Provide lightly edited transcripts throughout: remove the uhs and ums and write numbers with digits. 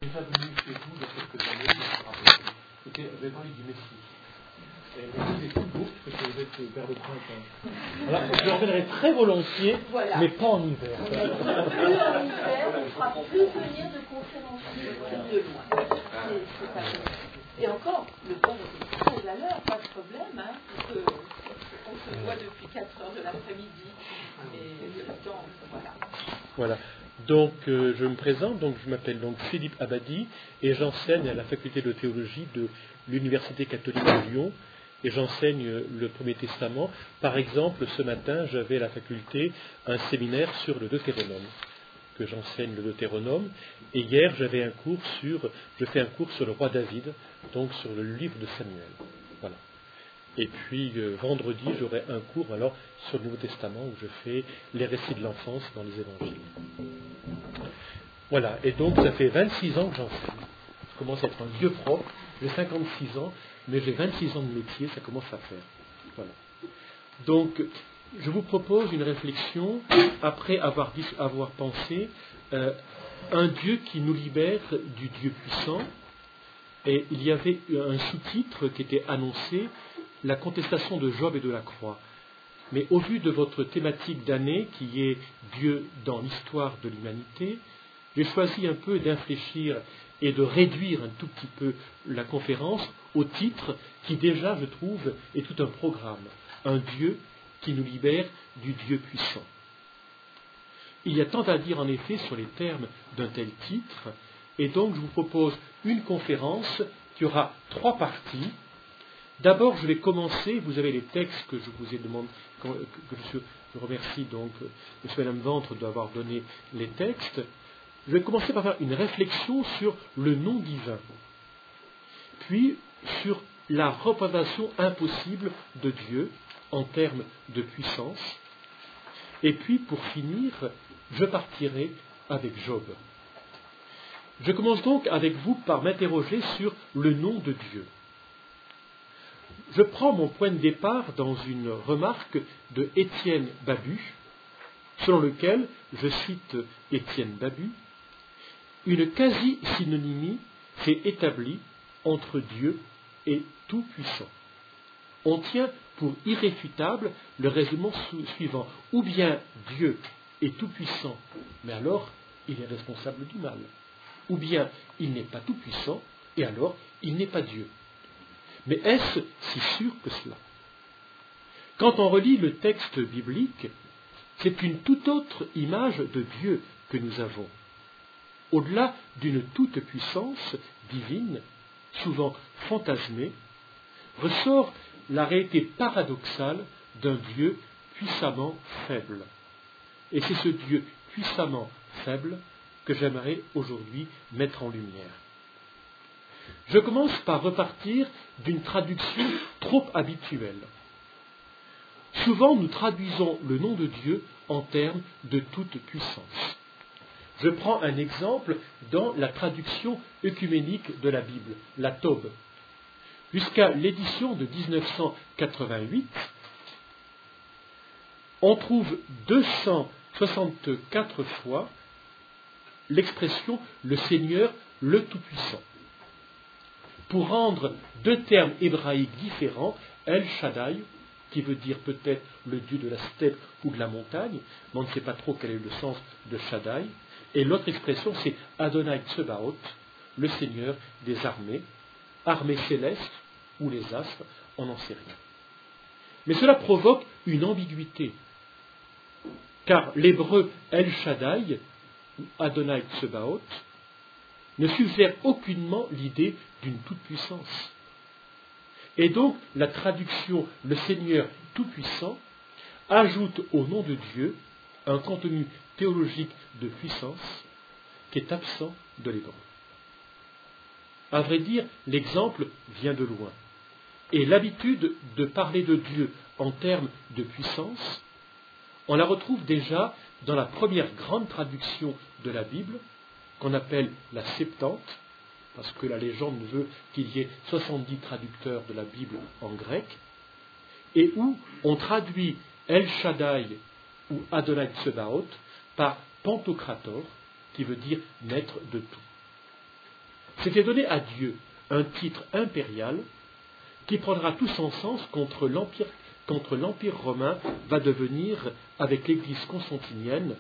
déjà venu chez vous il y a quelques années, je me rappelle. C'était avec parlé du Messie. Et le Messie est toute courte parce que vous êtes vers le printemps. Alors, je le reviendrai très volontiers, voilà. Mais pas en hiver. Plus en hiver, on ne fera plus venir de conférenciers de loin. C'est pas vrai. Et encore, le bord est très à l'heure, pas de problème, hein, parce que on se voit depuis 4 heures de l'après-midi. Et le temps, voilà. Voilà. Donc, je me présente, donc je m'appelle donc Philippe Abadi et j'enseigne à la faculté de théologie de l'Université catholique de Lyon et j'enseigne le Premier Testament. Par exemple, ce matin, j'avais à la faculté un séminaire sur le Deutéronome, que j'enseigne le Deutéronome, et hier, je fais un cours sur le roi David, donc sur le livre de Samuel. Voilà. Et puis, vendredi, j'aurai un cours alors sur le Nouveau Testament où je fais les récits de l'enfance dans les évangiles. Voilà, et donc ça fait 26 ans que j'enseigne. Je commence à être un vieux prof, j'ai 56 ans, mais j'ai 26 ans de métier, ça commence à faire. Voilà. Donc, je vous propose une réflexion après avoir pensé un Dieu qui nous libère du Dieu puissant. Et il y avait un sous-titre qui était annoncé, la contestation de Job et de la croix. Mais au vu de votre thématique d'année, qui est Dieu dans l'histoire de l'humanité, j'ai choisi un peu d'infléchir et de réduire un tout petit peu la conférence au titre qui déjà, je trouve, est tout un programme. Un Dieu qui nous libère du Dieu puissant. Il y a tant à dire en effet sur les termes d'un tel titre, et donc je vous propose une conférence qui aura 3 parties. D'abord, je vais commencer, vous avez les textes que je vous ai demandé, que je remercie donc M. et Mme Ventre d'avoir donné les textes. Je vais commencer par faire une réflexion sur le nom divin, puis sur la représentation impossible de Dieu en termes de puissance, et puis pour finir, je partirai avec Job. Je commence donc avec vous par m'interroger sur le nom de Dieu. Je prends mon point de départ dans une remarque de Étienne Babu, selon lequel, je cite Étienne Babu, une quasi-synonymie s'est établie entre Dieu et Tout-Puissant. On tient pour irréfutable le raisonnement suivant. Ou bien Dieu est Tout-Puissant, mais alors il est responsable du mal. Ou bien il n'est pas Tout-Puissant, et alors il n'est pas Dieu. Mais est-ce si sûr que cela? Quand on relit le texte biblique, c'est une toute autre image de Dieu que nous avons. Au-delà d'une toute-puissance divine, souvent fantasmée, ressort la réalité paradoxale d'un Dieu puissamment faible. Et c'est ce Dieu puissamment faible que j'aimerais aujourd'hui mettre en lumière. Je commence par repartir d'une traduction trop habituelle. Souvent, nous traduisons le nom de Dieu en termes de toute puissance. Je prends un exemple dans la traduction œcuménique de la Bible, la Tobe. Jusqu'à l'édition de 1988, on trouve 264 fois l'expression « le Seigneur, le Tout-Puissant ». Pour rendre 2 termes hébraïques différents, El Shaddai, qui veut dire peut-être le Dieu de la steppe ou de la montagne, mais on ne sait pas trop quel est le sens de Shaddai, et l'autre expression c'est Adonai Tsebaot, le Seigneur des armées, armées célestes ou les astres, on n'en sait rien. Mais cela provoque une ambiguïté, car l'hébreu El Shaddai, ou Adonai Tsebaot, ne suggère aucunement l'idée d'une toute-puissance. Et donc, la traduction « le Seigneur tout-puissant » ajoute au nom de Dieu un contenu théologique de puissance qui est absent de l'hébreu. À vrai dire, l'exemple vient de loin. Et l'habitude de parler de Dieu en termes de puissance, on la retrouve déjà dans la première grande traduction de la Bible, qu'on appelle la Septante, parce que la légende veut qu'il y ait 70 traducteurs de la Bible en grec, et où on traduit El Shaddai ou Adonai Tsebaot par Pantocrator, qui veut dire maître de tout. C'était donner à Dieu un titre impérial qui prendra tout son sens contre l'Empire romain va devenir, avec l'Église constantinienne,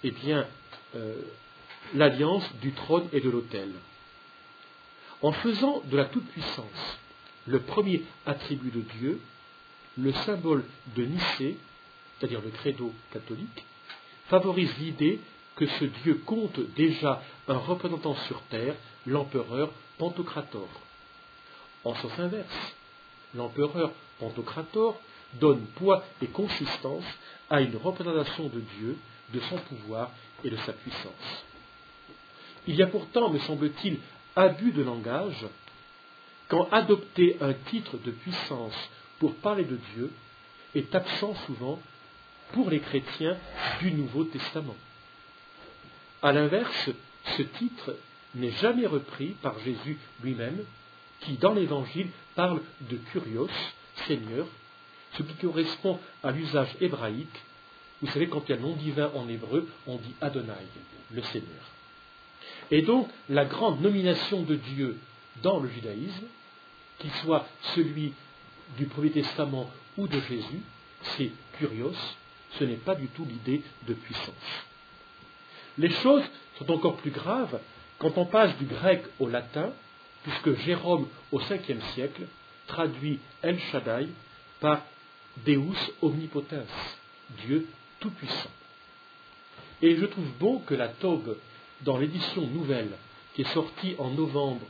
l'alliance du trône et de l'autel. En faisant de la toute-puissance le premier attribut de Dieu, le symbole de Nicée, c'est-à-dire le credo catholique, favorise l'idée que ce Dieu compte déjà un représentant sur terre, l'empereur Pantocrator. En sens inverse, l'empereur Pantocrator donne poids et consistance à une représentation de Dieu, de son pouvoir et de sa puissance. Il y a pourtant, me semble-t-il, abus de langage quand adopter un titre de puissance pour parler de Dieu est absent souvent pour les chrétiens du Nouveau Testament. A l'inverse, ce titre n'est jamais repris par Jésus lui-même, qui dans l'Évangile parle de Kyrios, Seigneur, ce qui correspond à l'usage hébraïque. Vous savez, quand il y a le nom divin en hébreu, on dit Adonai, le Seigneur. Et donc, la grande nomination de Dieu dans le judaïsme, qu'il soit celui du Premier Testament ou de Jésus, c'est Kyrios, ce n'est pas du tout l'idée de puissance. Les choses sont encore plus graves quand on passe du grec au latin, puisque Jérôme, au 5e siècle, traduit El Shaddai par Deus omnipotens, Dieu tout-puissant. Et je trouve bon que la Taube, dans l'édition nouvelle, qui est sortie en novembre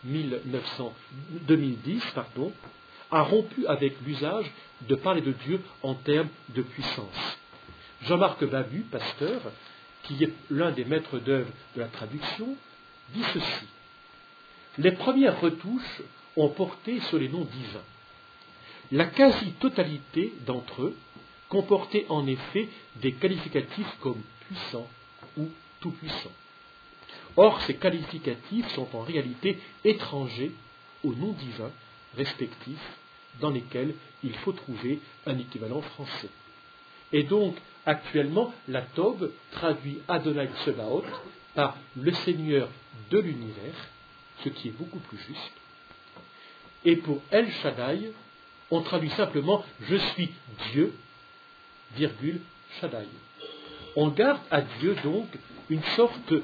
2010, a rompu avec l'usage de parler de Dieu en termes de puissance. Jean-Marc Babu, pasteur, qui est l'un des maîtres d'œuvre de la traduction, dit ceci. Les premières retouches ont porté sur les noms divins. La quasi-totalité d'entre eux comportait en effet des qualificatifs comme puissant ou tout-puissant. Or, ces qualificatifs sont en réalité étrangers aux noms divins respectifs dans lesquels il faut trouver un équivalent français. Et donc, actuellement, la Taube traduit Adonai Tsebaoth par le Seigneur de l'univers, ce qui est beaucoup plus juste. Et pour El Shaddai, on traduit simplement « Je suis Dieu, virgule, Shaddai ». On garde à Dieu donc une sorte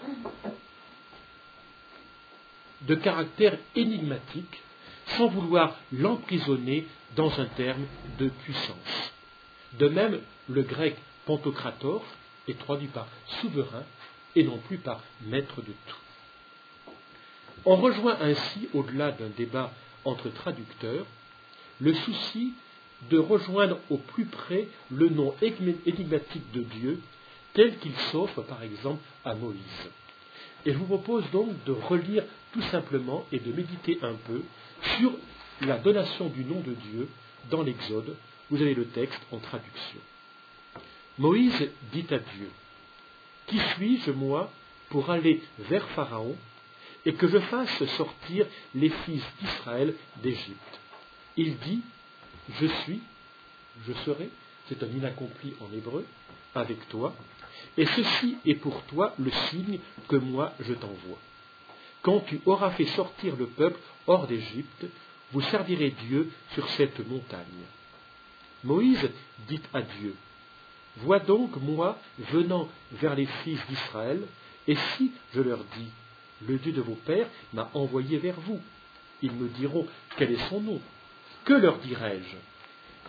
de caractère énigmatique sans vouloir l'emprisonner dans un terme de puissance. De même, le grec Pantocrator est traduit par souverain et non plus par maître de tout. On rejoint ainsi, au-delà d'un débat entre traducteurs, le souci de rejoindre au plus près le nom énigmatique de Dieu tel qu'il s'offre par exemple à Moïse. Et je vous propose donc de relire tout simplement et de méditer un peu sur la donation du nom de Dieu dans l'Exode. Vous avez le texte en traduction. Moïse dit à Dieu, « Qui suis-je, moi, pour aller vers Pharaon et que je fasse sortir les fils d'Israël d'Égypte ?» Il dit, « Je suis, je serai », c'est un inaccompli en hébreu, avec toi, et ceci est pour toi le signe que moi je t'envoie. Quand tu auras fait sortir le peuple hors d'Égypte, vous servirez Dieu sur cette montagne. Moïse dit à Dieu, « Vois donc moi venant vers les fils d'Israël, et si je leur dis, le Dieu de vos pères m'a envoyé vers vous, ils me diront quel est son nom. Que leur dirai-je ?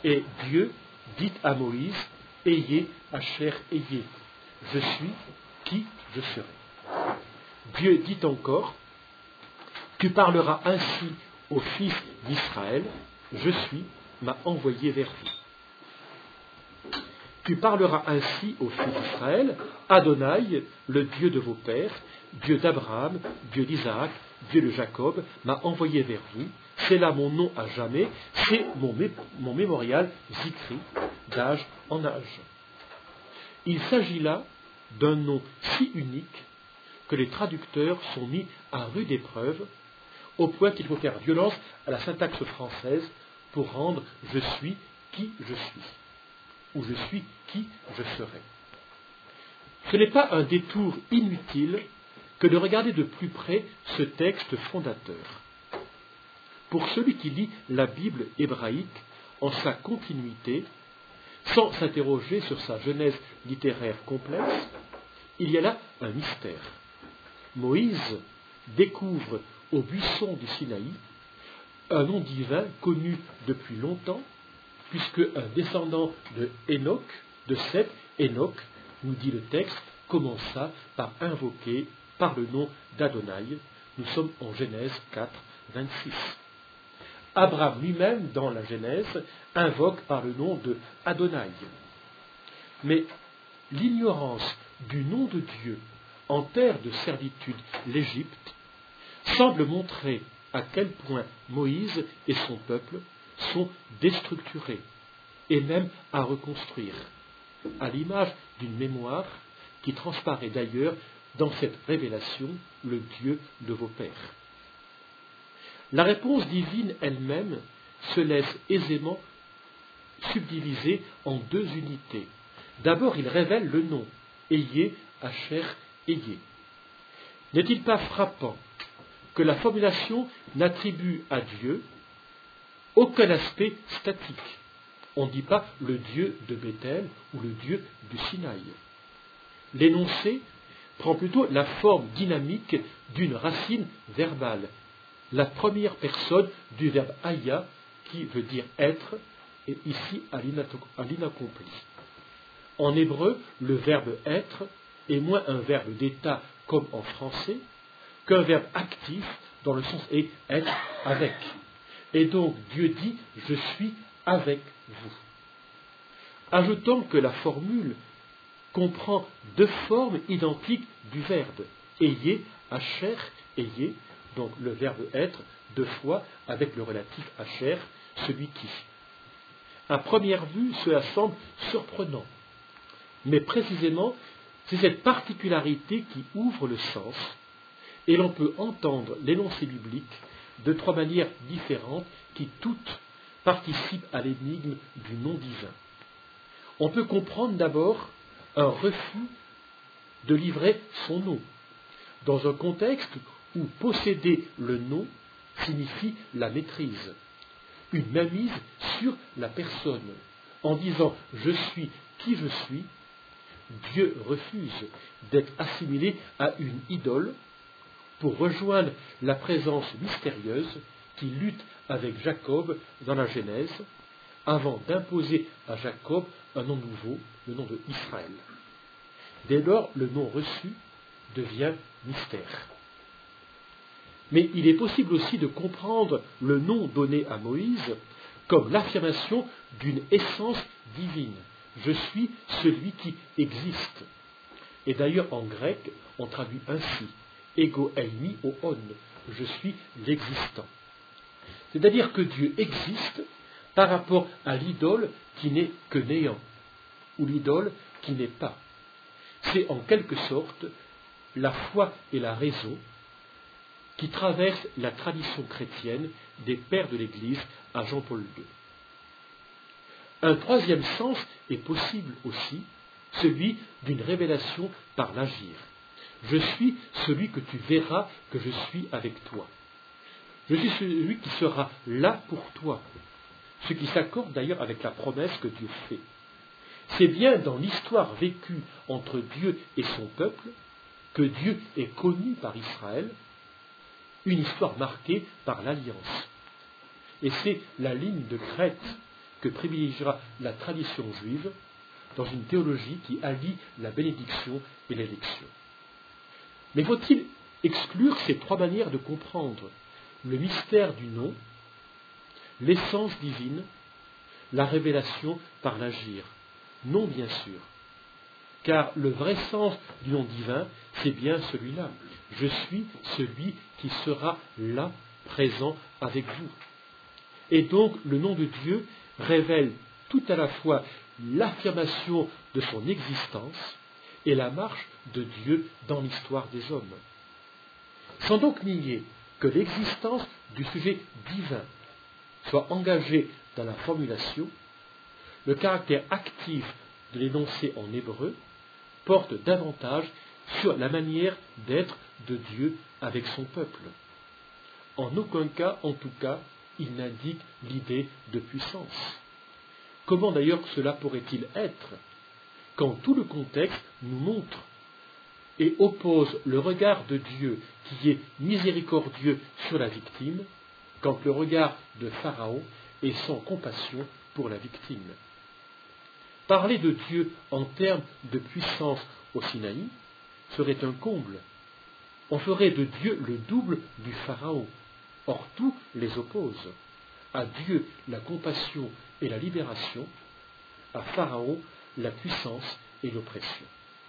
Et Dieu dit à Moïse, ayez Asher ayez. Je suis qui je serai. Dieu dit encore, tu parleras ainsi aux fils d'Israël, je suis, m'a envoyé vers vous. Tu parleras ainsi aux fils d'Israël, Adonai, le Dieu de vos pères, Dieu d'Abraham, Dieu d'Isaac, Dieu de Jacob, m'a envoyé vers vous. C'est là mon nom à jamais, c'est mon mémorial Zikri, d'âge en âge. Il s'agit là d'un nom si unique que les traducteurs sont mis à rude épreuve, au point qu'il faut faire violence à la syntaxe française pour rendre « je suis qui je suis » ou « je suis qui je serai ». Ce n'est pas un détour inutile que de regarder de plus près ce texte fondateur. Pour celui qui lit la Bible hébraïque en sa continuité, sans s'interroger sur sa genèse littéraire complexe, il y a là un mystère. Moïse découvre au buisson du Sinaï un nom divin connu depuis longtemps, puisque un descendant de Enoch, de Seth, Enoch, nous dit le texte, commença par invoquer par le nom d'Adonai. Nous sommes en Genèse 4, 26. Abraham lui-même, dans la Genèse, invoque par le nom de Adonai. Mais l'ignorance du nom de Dieu en terre de servitude, l'Égypte, semble montrer à quel point Moïse et son peuple sont déstructurés et même à reconstruire, à l'image d'une mémoire qui transparaît d'ailleurs dans cette révélation, le Dieu de vos pères. La réponse divine elle-même se laisse aisément subdiviser en deux unités. D'abord, il révèle le nom, Eyé, Asher, Eyé. N'est-il pas frappant que la formulation n'attribue à Dieu aucun aspect statique? On ne dit pas le Dieu de Bethel ou le Dieu du Sinaï. L'énoncé prend plutôt la forme dynamique d'une racine verbale, la première personne du verbe aya, qui veut dire être, et ici à l'inaccompli. En hébreu, le verbe être est moins un verbe d'état comme en français, qu'un verbe actif dans le sens est être avec. Et donc Dieu dit « je suis avec vous ». Ajoutons que la formule comprend deux formes identiques du verbe, ayez, asher, ayez, donc le verbe être, deux fois avec le relatif asher, celui qui. À première vue, cela semble surprenant, mais précisément, c'est cette particularité qui ouvre le sens, et l'on peut entendre l'énoncé biblique de trois manières différentes qui toutes participent à l'énigme du nom divin. On peut comprendre d'abord un refus de livrer son nom, dans un contexte où posséder le nom signifie la maîtrise, une mainmise sur la personne. En disant « je suis qui je suis », Dieu refuse d'être assimilé à une idole pour rejoindre la présence mystérieuse qui lutte avec Jacob dans la Genèse, avant d'imposer à Jacob un nom nouveau, le nom de Israël. Dès lors, le nom reçu devient mystère. Mais il est possible aussi de comprendre le nom donné à Moïse comme l'affirmation d'une essence divine. Je suis celui qui existe. Et d'ailleurs, en grec, on traduit ainsi ego eimi o on, je suis l'existant. C'est-à-dire que Dieu existe par rapport à l'idole qui n'est que néant, ou l'idole qui n'est pas. C'est en quelque sorte la foi et la raison qui traversent la tradition chrétienne des pères de l'Église à Jean-Paul II. Un troisième sens est possible aussi, celui d'une révélation par l'agir. Je suis celui que tu verras que je suis avec toi. Je suis celui qui sera là pour toi, ce qui s'accorde d'ailleurs avec la promesse que Dieu fait. C'est bien dans l'histoire vécue entre Dieu et son peuple que Dieu est connu par Israël, une histoire marquée par l'alliance. Et c'est la ligne de crête que privilégiera la tradition juive dans une théologie qui allie la bénédiction et l'élection. Mais faut-il exclure ces trois manières de comprendre le mystère du nom, l'essence divine, la révélation par l'agir? Non, bien sûr. Car le vrai sens du nom divin, c'est bien celui-là. Je suis celui qui sera là, présent avec vous. Et donc, le nom de Dieu révèle tout à la fois l'affirmation de son existence et la marche de Dieu dans l'histoire des hommes. Sans donc nier que l'existence du sujet divin soit engagée dans la formulation, le caractère actif de l'énoncé en hébreu porte davantage sur la manière d'être de Dieu avec son peuple. En aucun cas, en tout cas, il n'indique l'idée de puissance. Comment d'ailleurs cela pourrait-il être quand tout le contexte nous montre et oppose le regard de Dieu qui est miséricordieux sur la victime, quand le regard de Pharaon est sans compassion pour la victime. Parler de Dieu en termes de puissance au Sinaï serait un comble. On ferait de Dieu le double du Pharaon. Or, tout les oppose. À Dieu, la compassion et la libération, à Pharaon, la puissance et l'oppression.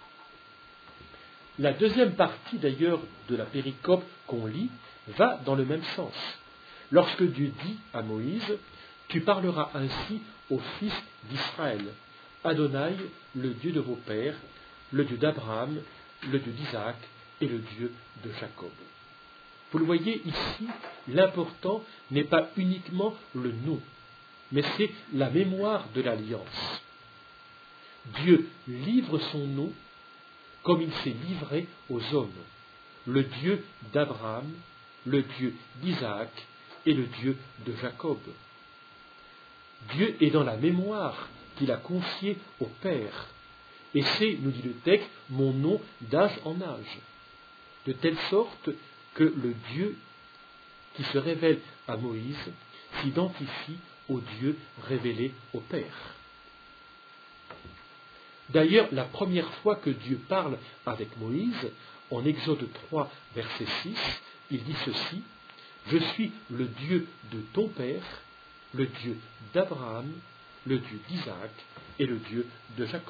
La deuxième partie d'ailleurs de la péricope qu'on lit va dans le même sens. Lorsque Dieu dit à Moïse, « Tu parleras ainsi aux fils d'Israël, Adonai, le Dieu de vos pères, le Dieu d'Abraham, le Dieu d'Isaac et le Dieu de Jacob. » Vous le voyez ici, l'important n'est pas uniquement le nom, mais c'est la mémoire de l'alliance. Dieu livre son nom comme il s'est livré aux hommes, le Dieu d'Abraham, le Dieu d'Isaac et le Dieu de Jacob. Dieu est dans la mémoire qu'il a confiée au Père, et c'est, nous dit le texte, mon nom d'âge en âge, de telle sorte que le Dieu qui se révèle à Moïse s'identifie au Dieu révélé au Père. D'ailleurs, la première fois que Dieu parle avec Moïse, en Exode 3, verset 6, il dit ceci, « Je suis le Dieu de ton Père, le Dieu d'Abraham, le Dieu d'Isaac et le Dieu de Jacob. »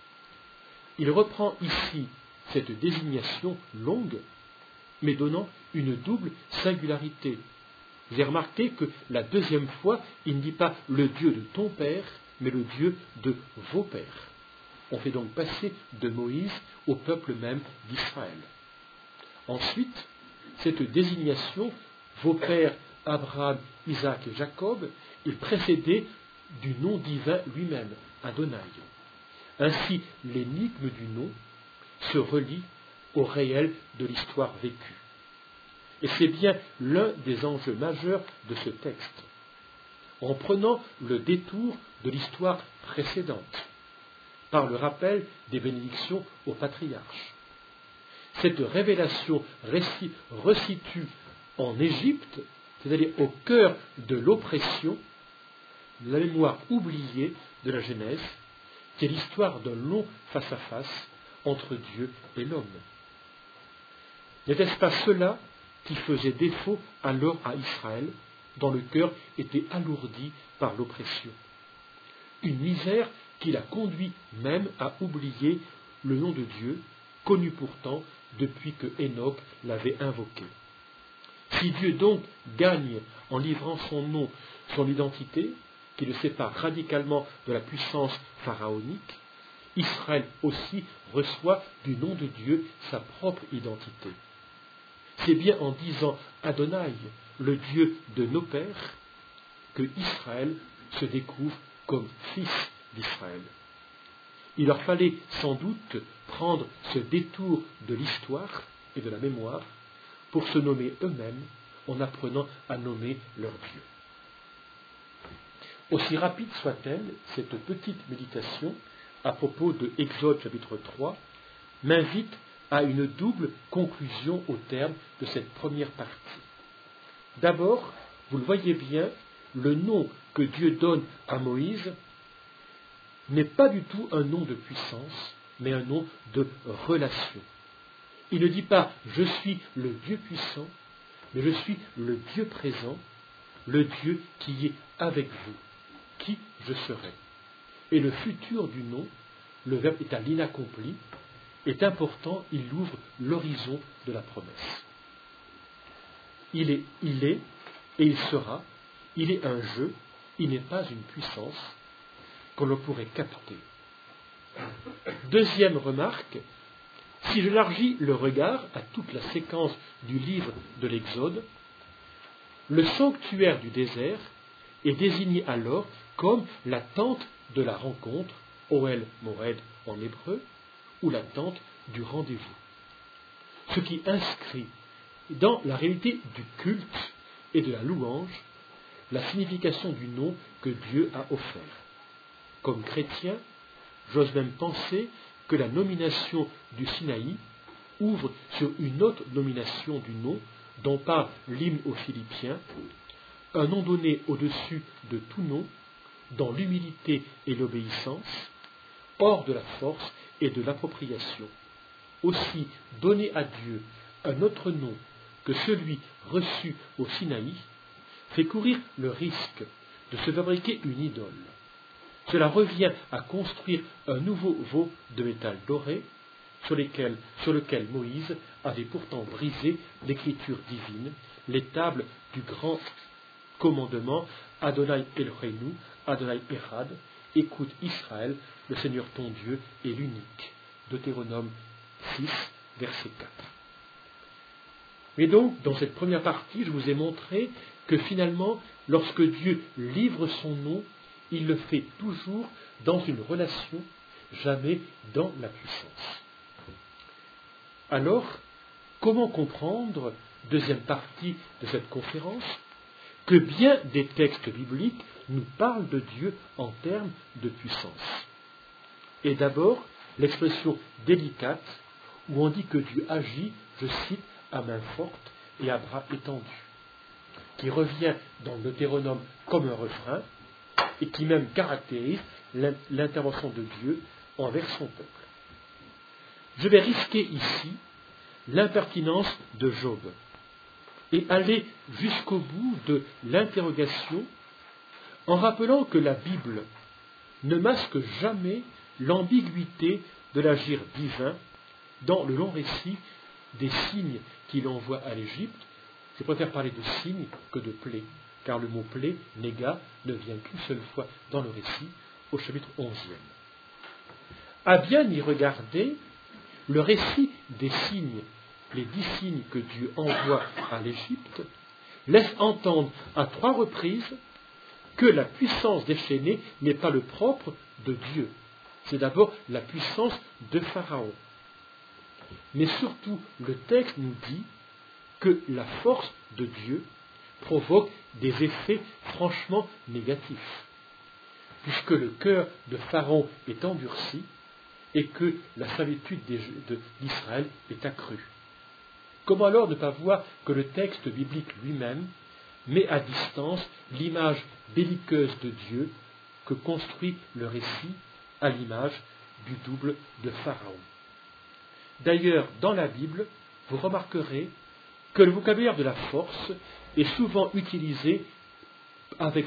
Il reprend ici cette désignation longue, mais donnant une double singularité. Vous avez remarqué que la deuxième fois, il ne dit pas le Dieu de ton Père, mais le Dieu de vos pères. On fait donc passer de Moïse au peuple même d'Israël. Ensuite, cette désignation, vos pères, Abraham, Isaac et Jacob, est précédée du nom divin lui-même, Adonai. Ainsi, l'énigme du nom se relie au réel de l'histoire vécue. Et c'est bien l'un des enjeux majeurs de ce texte. En prenant le détour de l'histoire précédente, par le rappel des bénédictions aux patriarches. Cette révélation resitue en Égypte, c'est-à-dire au cœur de l'oppression, la mémoire oubliée de la Genèse, qui est l'histoire d'un long face-à-face entre Dieu et l'homme. N'était-ce pas cela qui faisait défaut alors à Israël, dont le cœur était alourdi par l'oppression? Une misère qui l'a conduit même à oublier le nom de Dieu, connu pourtant depuis que Enoch l'avait invoqué. Si Dieu donc gagne en livrant son nom, son identité, qui le sépare radicalement de la puissance pharaonique, Israël aussi reçoit du nom de Dieu sa propre identité. C'est bien en disant Adonai, le Dieu de nos pères, que Israël se découvre comme fils d'Israël. Il leur fallait sans doute prendre ce détour de l'histoire et de la mémoire pour se nommer eux-mêmes en apprenant à nommer leur Dieu. Aussi rapide soit-elle, cette petite méditation à propos de Exode chapitre 3 m'invite à une double conclusion au terme de cette première partie. D'abord, vous le voyez bien, le nom que Dieu donne à Moïse n'est pas du tout un nom de puissance, mais un nom de relation. Il ne dit pas « je suis le Dieu puissant », mais « je suis le Dieu présent, le Dieu qui est avec vous, qui je serai ». Et le futur du nom, le verbe est à l'inaccompli, est important, il ouvre l'horizon de la promesse. Il est et il sera, il est un jeu, il n'est pas une puissance qu'on ne pourrait capter. Deuxième remarque, si j'élargis le regard à toute la séquence du livre de l'Exode, le sanctuaire du désert est désigné alors comme la tente de la rencontre, Ohel Moed en hébreu, ou la tente du rendez-vous. ce qui inscrit dans la réalité du culte et de la louange la signification du nom que Dieu a offert. Comme chrétien, j'ose même penser que la nomination du Sinaï ouvre sur une autre nomination du nom dont parle l'hymne aux Philippiens, un nom donné au-dessus de tout nom, dans l'humilité et l'obéissance, hors de la force et de l'appropriation. Aussi, donner à Dieu un autre nom que celui reçu au Sinaï fait courir le risque de se fabriquer une idole. Cela revient à construire un nouveau veau de métal doré sur lequel Moïse avait pourtant brisé l'écriture divine, les tables du grand commandement Adonai Eloheinu, Adonai Echad, écoute Israël, le Seigneur ton Dieu est l'unique. Deutéronome 6, verset 4. Mais donc, dans cette première partie, je vous ai montré que finalement, lorsque Dieu livre son nom, il le fait toujours dans une relation, jamais dans la puissance. Alors, comment comprendre, deuxième partie de cette conférence, que bien des textes bibliques nous parlent de Dieu en termes de puissance. Et d'abord, l'expression délicate, où on dit que Dieu agit, je cite, à main forte et à bras étendus, qui revient dans le Deutéronome comme un refrain, et qui même caractérise l'intervention de Dieu envers son peuple. Je vais risquer ici l'impertinence de Job et aller jusqu'au bout de l'interrogation en rappelant que la Bible ne masque jamais l'ambiguïté de l'agir divin dans le long récit des signes qu'il envoie à l'Égypte. Je préfère parler de signes que de plaies, car le mot plaie, néga, ne vient qu'une seule fois dans le récit, au chapitre 11e. À bien y regarder, le récit des signes, les 10 signes que Dieu envoie à l'Égypte, laisse entendre à 3 reprises que la puissance déchaînée n'est pas le propre de Dieu. C'est d'abord la puissance de Pharaon. Mais surtout, le texte nous dit que la force de Dieu provoque des effets franchement négatifs, puisque le cœur de Pharaon est endurci et que la servitude d'Israël est accrue. Comment alors ne pas voir que le texte biblique lui-même met à distance l'image belliqueuse de Dieu que construit le récit à l'image du double de Pharaon. D'ailleurs, dans la Bible, vous remarquerez que le vocabulaire de la force est souvent utilisé avec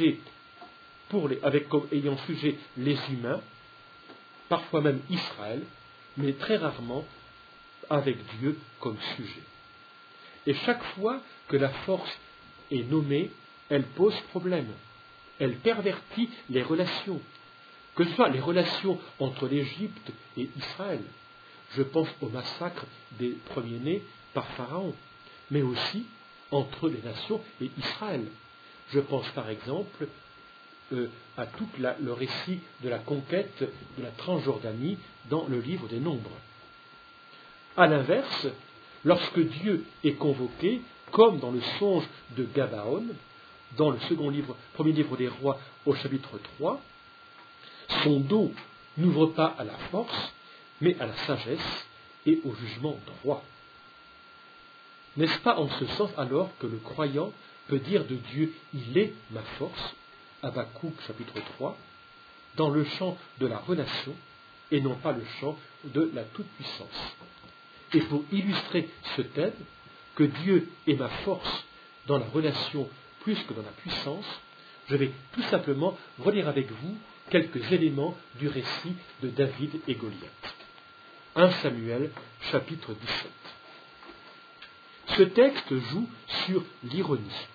comme ayant sujet les humains, parfois même Israël, mais très rarement avec Dieu comme sujet. Et chaque fois que la force est nommée, elle pose problème. Elle pervertit les relations, que ce soit les relations entre l'Égypte et Israël. Je pense au massacre des premiers-nés par Pharaon, mais aussi entre les nations et Israël. Je pense par exemple à tout le récit de la conquête de la Transjordanie dans le livre des Nombres. A l'inverse, lorsque Dieu est convoqué, comme dans le songe de Gabaon, dans le premier livre des rois au chapitre 3, son dos n'ouvre pas à la force, mais à la sagesse et au jugement droit. N'est-ce pas en ce sens alors que le croyant peut dire de Dieu « Il est ma force » Habakkuk chapitre 3, dans le champ de la relation et non pas le champ de la toute-puissance. Et pour illustrer ce thème, que Dieu est ma force dans la relation plus que dans la puissance, je vais tout simplement relire avec vous quelques éléments du récit de David et Goliath. 1 Samuel chapitre 17. Ce texte joue sur l'ironie.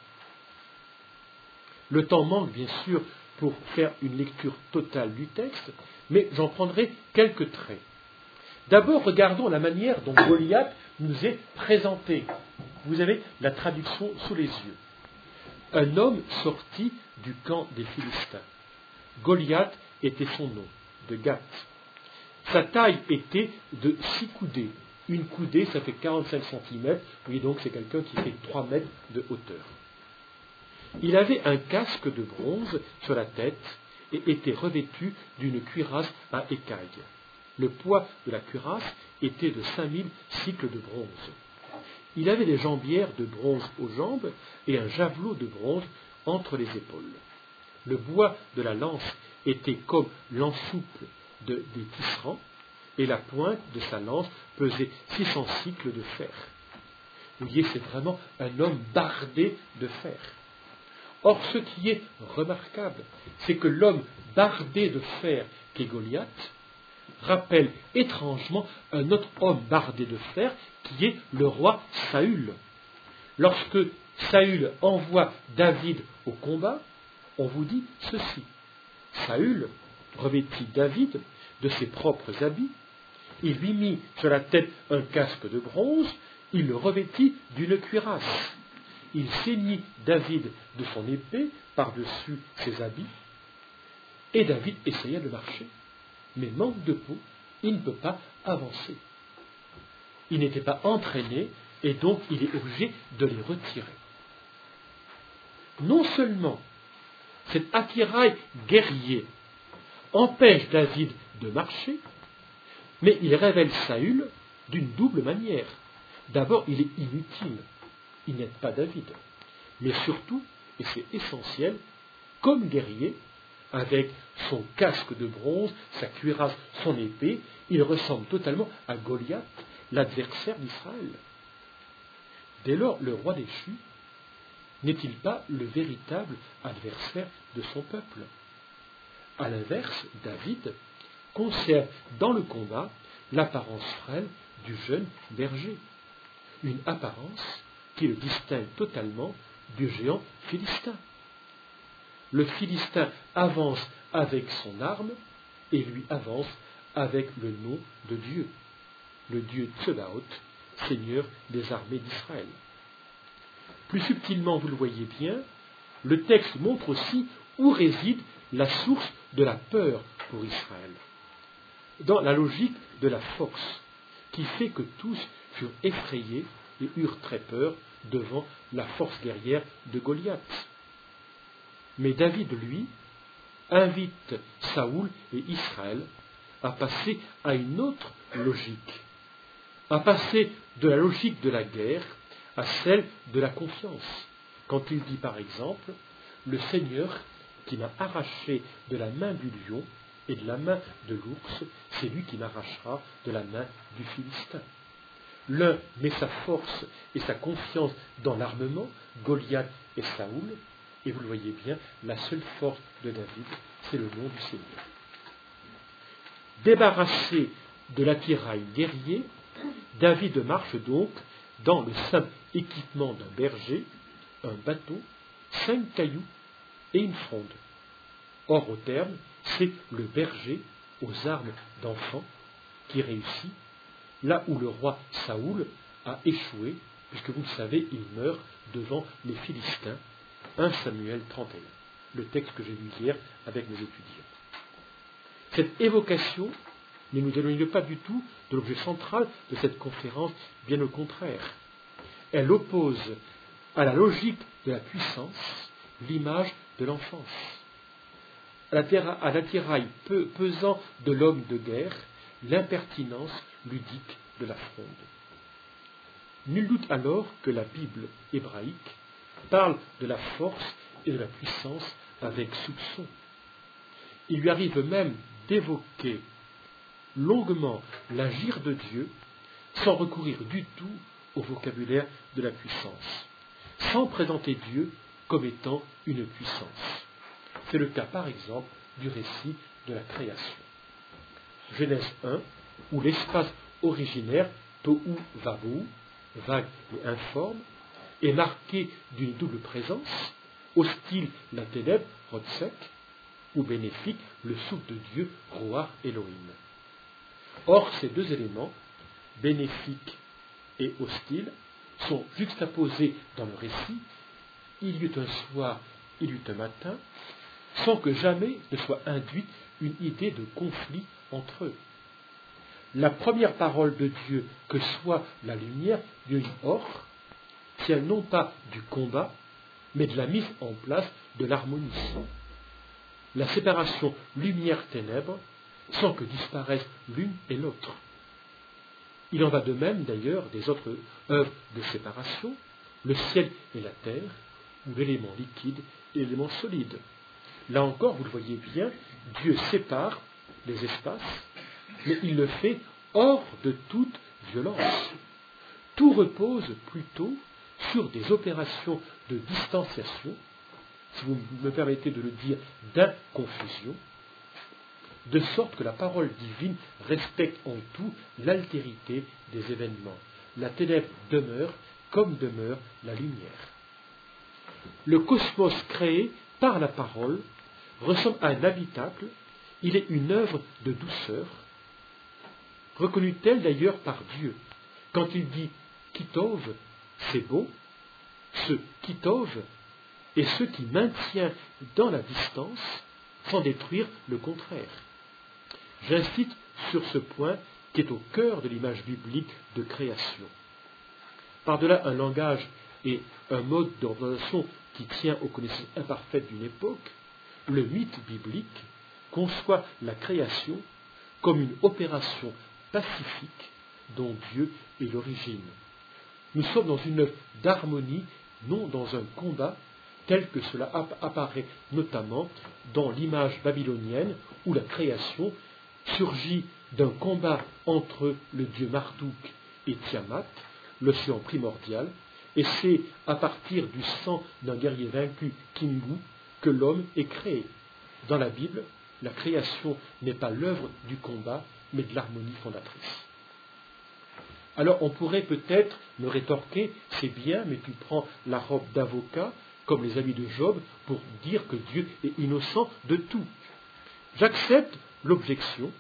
Le temps manque bien sûr pour faire une lecture totale du texte, mais j'en prendrai quelques traits. D'abord, regardons la manière dont Goliath nous est présenté. Vous avez la traduction sous les yeux. Un homme sorti du camp des Philistins. Goliath était son nom, de Gath. Sa taille était de 6 coudées. Une coudée, ça fait 45 cm. Vous voyez donc, c'est quelqu'un qui fait 3 mètres de hauteur. Il avait un casque de bronze sur la tête et était revêtu d'une cuirasse à écailles. Le poids de la cuirasse était de 5000 cycles de bronze. Il avait des jambières de bronze aux jambes et un javelot de bronze entre les épaules. Le bois de la lance était comme l'ensouple des tisserands, et la pointe de sa lance pesait 600 cycles de fer. Vous voyez, c'est vraiment un homme bardé de fer. Or, ce qui est remarquable, c'est que l'homme bardé de fer qu'est Goliath rappelle étrangement un autre homme bardé de fer qui est le roi Saül. Lorsque Saül envoie David au combat, on vous dit ceci. Saül revêtit David de ses propres habits, il lui mit sur la tête un casque de bronze, il le revêtit d'une cuirasse. Il ceignit David de son épée par-dessus ses habits, et David essaya de marcher. Mais manque de peau, il ne peut pas avancer. Il n'était pas entraîné, et donc il est obligé de les retirer. Non seulement cet attirail guerrier empêche David de marcher, mais il révèle Saül d'une double manière. D'abord, il est inutile. Il n'aide pas David. Mais surtout, et c'est essentiel, comme guerrier, avec son casque de bronze, sa cuirasse, son épée, il ressemble totalement à Goliath, l'adversaire d'Israël. Dès lors, le roi déchu n'est-il pas le véritable adversaire de son peuple? À l'inverse, David conserve dans le combat l'apparence frêle du jeune berger, une apparence qui le distingue totalement du géant philistin. Le Philistin avance avec son arme et lui avance avec le nom de Dieu, le Dieu Tsebaoth, Seigneur des armées d'Israël. Plus subtilement, vous le voyez bien, le texte montre aussi où réside la source de la peur pour Israël. Dans la logique de la force, qui fait que tous furent effrayés et eurent très peur devant la force guerrière de Goliath. Mais David, lui, invite Saoul et Israël à passer à une autre logique, à passer de la logique de la guerre à celle de la confiance. Quand il dit par exemple, le Seigneur qui m'a arraché de la main du lion et de la main de l'ours, c'est lui qui m'arrachera de la main du Philistin. L'un met sa force et sa confiance dans l'armement, Goliath et Saoul, et vous le voyez bien, la seule force de David, c'est le nom du Seigneur. Débarrassé de l'attirail guerrier, David marche donc dans le simple équipement d'un berger, un bâton, 5 cailloux et une fronde. Or, au terme, c'est le berger aux armes d'enfant qui réussit, là où le roi Saoul a échoué, puisque vous le savez, il meurt devant les Philistins. 1 Samuel 31, le texte que j'ai lu hier avec mes étudiants. Cette évocation ne nous éloigne pas du tout de l'objet central de cette conférence, bien au contraire. Elle oppose à la logique de la puissance l'image de l'enfance. À l'attirail pesant de l'homme de guerre, l'impertinence ludique de la fronde. Nul doute alors que la Bible hébraïque parle de la force et de la puissance avec soupçon. Il lui arrive même d'évoquer longuement l'agir de Dieu sans recourir du tout au vocabulaire de la puissance, sans présenter Dieu comme étant une puissance. C'est le cas par exemple du récit de la création. Genèse 1, où l'espace originaire, tohu vabou, vague et informe, est marqué d'une double présence, hostile la ténèbre, rotsek, ou bénéfique le souffle de Dieu, roar Elohim. Or, ces deux éléments, bénéfique et hostile, sont juxtaposés dans le récit. Il y eut un soir, il y eut un matin, sans que jamais ne soit induite une idée de conflit entre eux. la première parole de Dieu que soit la lumière, Dieu dit or, celle non pas du combat, mais de la mise en place de l'harmonie. La séparation lumière-ténèbres sans que disparaissent l'une et l'autre. Il en va de même d'ailleurs des autres œuvres de séparation, le ciel et la terre, ou l'élément liquide et l'élément solide. Là encore, vous le voyez bien, Dieu sépare les espaces, mais il le fait hors de toute violence. Tout repose plutôt sur des opérations de distanciation, si vous me permettez de le dire, d'inconfusion, de sorte que la parole divine respecte en tout l'altérité des événements. La ténèbre demeure comme demeure la lumière. Le cosmos créé par la parole ressemble à un habitacle, il est une œuvre de douceur, reconnue telle d'ailleurs par Dieu. Quand il dit Kitov, c'est beau, ce Kitov est ce qui maintient dans la distance sans détruire le contraire. J'insiste sur ce point qui est au cœur de l'image biblique de création. Par-delà un langage et un mode de représentation qui tient aux connaissances imparfaites d'une époque, le mythe biblique conçoit la création comme une opération pacifique dont Dieu est l'origine. Nous sommes dans une œuvre d'harmonie, non dans un combat, tel que cela apparaît notamment dans l'image babylonienne où la création surgit d'un combat entre le dieu Marduk et Tiamat, l'océan primordial, et c'est à partir du sang d'un guerrier vaincu, Kingu, que l'homme est créé. Dans la Bible, la création n'est pas l'œuvre du combat, mais de l'harmonie fondatrice. Alors on pourrait peut-être me rétorquer, c'est bien, mais tu prends la robe d'avocat, comme les amis de Job, pour dire que Dieu est innocent de tout. J'accepte l'objection,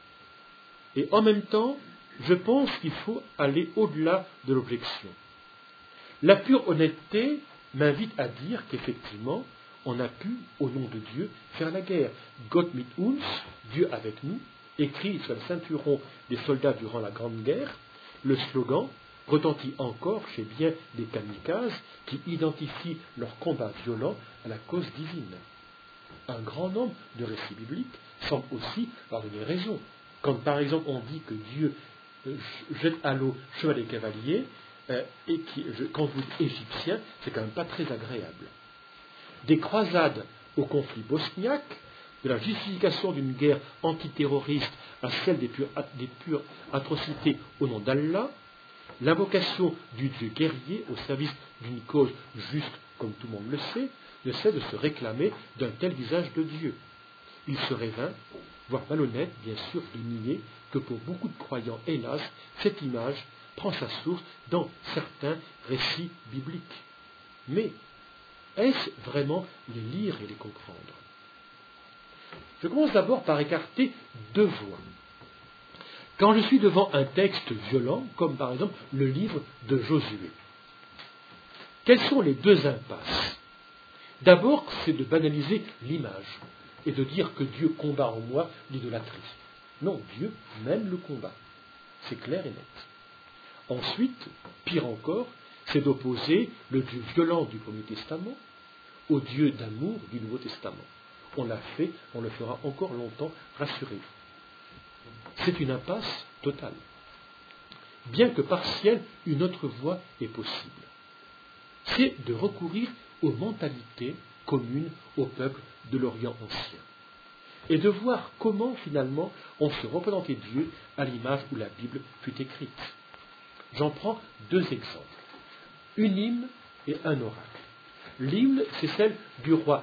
et en même temps, je pense qu'il faut aller au-delà de l'objection. La pure honnêteté m'invite à dire qu'effectivement, on a pu, au nom de Dieu, faire la guerre. Gott mit uns, Dieu avec nous, écrit sur le ceinturon des soldats durant la Grande Guerre, le slogan retentit encore chez bien des kamikazes qui identifient leur combat violent à la cause divine. Un grand nombre de récits bibliques semblent aussi leur donner raison. Quand par exemple on dit que Dieu jette à l'eau cheval et cavalier, et quand vous dites égyptien, c'est quand même pas très agréable. Des croisades au conflit bosniaque, de la justification d'une guerre antiterroriste à celle des pures atrocités au nom d'Allah, l'invocation du Dieu guerrier au service d'une cause juste, comme tout le monde le sait, ne cesse de se réclamer d'un tel visage de Dieu. Il serait vain, voire malhonnête, bien sûr, de nier que pour beaucoup de croyants, hélas, cette image prend sa source dans certains récits bibliques. Mais est-ce vraiment les lire et les comprendre? Je commence d'abord par écarter deux voies. Quand je suis devant un texte violent, comme par exemple le livre de Josué, quelles sont les deux impasses? D'abord, c'est de banaliser l'image et de dire que Dieu combat en moi l'idolâtrie. Non, Dieu mène le combat. C'est clair et net. Ensuite, pire encore, c'est d'opposer le Dieu violent du Premier Testament au Dieu d'amour du Nouveau Testament. On l'a fait, on le fera encore longtemps, rassurez-vous. C'est une impasse totale. Bien que partielle, une autre voie est possible. C'est de recourir aux mentalités communes au peuple de l'Orient ancien. Et de voir comment finalement on se représentait Dieu à l'image où la Bible fut écrite. J'en prends deux exemples. Une hymne et un oracle. L'hymne, c'est celle du roi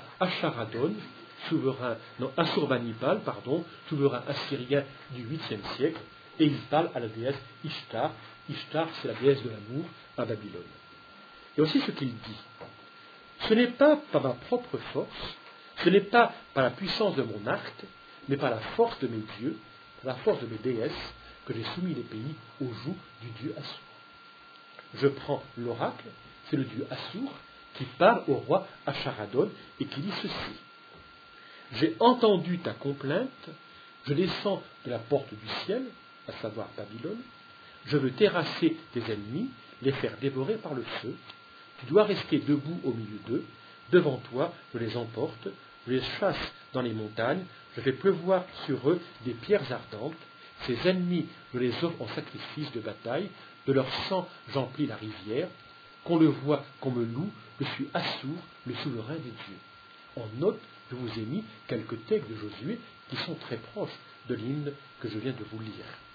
Assurbanipal, souverain assyrien du 8e siècle, et il parle à la déesse Ishtar. Ishtar, c'est la déesse de l'amour à Babylone. Et aussi ce qu'il dit. Ce n'est pas par ma propre force, ce n'est pas par la puissance de mon arc, mais par la force de mes dieux, par la force de mes déesses, que j'ai soumis les pays au joug du dieu Assur. Je prends l'oracle, c'est le dieu Assur, qui parle au roi Asharadon et qui dit ceci. J'ai entendu ta complainte, je descends de la porte du ciel, à savoir Babylone. Je veux terrasser tes ennemis, les faire dévorer par le feu. Tu dois rester debout au milieu d'eux. Devant toi, je les emporte, je les chasse dans les montagnes, je fais pleuvoir sur eux des pierres ardentes. Ces ennemis, je les offre en sacrifice de bataille, de leur sang j'emplis la rivière. Qu'on le voie, qu'on me loue, je suis Assur, le souverain des dieux. En note, je vous ai mis quelques textes de Josué qui sont très proches de l'hymne que je viens de vous lire.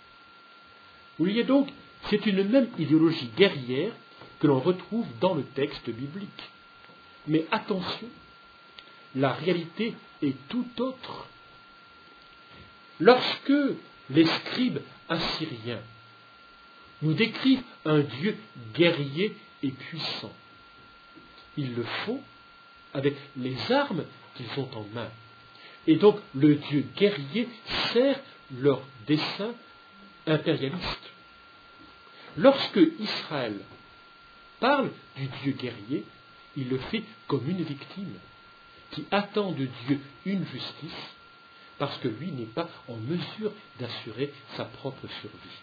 Vous voyez donc, c'est une même idéologie guerrière que l'on retrouve dans le texte biblique. Mais attention, la réalité est tout autre. Lorsque les scribes assyriens nous décrivent un Dieu guerrier et puissant, ils le font avec les armes qu'ils ont en main. Et donc le Dieu guerrier sert leur dessein impérialiste. Lorsque Israël parle du Dieu guerrier, il le fait comme une victime qui attend de Dieu une justice parce que lui n'est pas en mesure d'assurer sa propre survie.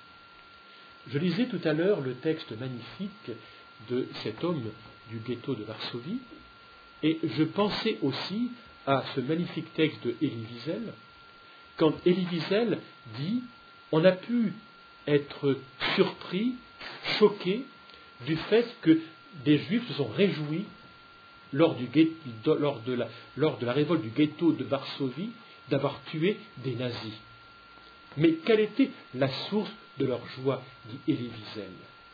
Je lisais tout à l'heure le texte magnifique de cet homme du ghetto de Varsovie et je pensais aussi à ce magnifique texte de Elie Wiesel quand Elie Wiesel dit « On a pu être surpris, choqué du fait que des Juifs se sont réjouis lors de la révolte du ghetto de Varsovie d'avoir tué des nazis. Mais quelle était la source de leur joie, dit Elie Wiesel?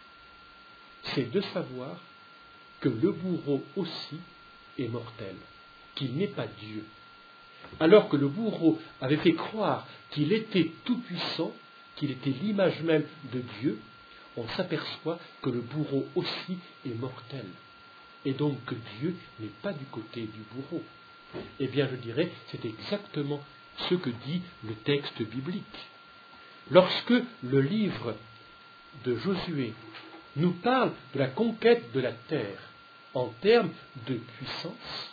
C'est de savoir que le bourreau aussi est mortel, qu'il n'est pas Dieu. Alors que le bourreau avait fait croire qu'il était tout-puissant, qu'il était l'image même de Dieu, on s'aperçoit que le bourreau aussi est mortel. Et donc que Dieu n'est pas du côté du bourreau. Eh bien, je dirais, c'est exactement ce que dit le texte biblique. Lorsque le livre de Josué nous parle de la conquête de la terre en termes de puissance,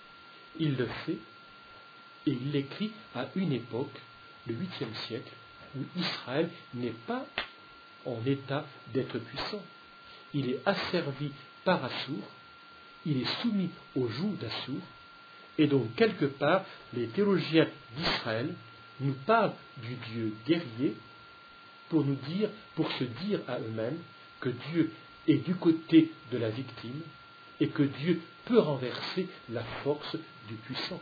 il le fait et il l'écrit à une époque, le 8e siècle, où Israël n'est pas en état d'être puissant. Il est asservi par Assur, il est soumis au joug d'Assur, et donc quelque part, les théologiens d'Israël nous parlent du Dieu guerrier pour se dire à eux-mêmes que Dieu est du côté de la victime et que Dieu peut renverser la force du puissant.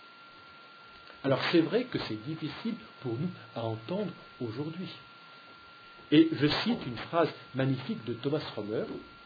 Alors c'est vrai que c'est difficile pour nous à entendre aujourd'hui. Et je cite une phrase magnifique de Thomas Romer.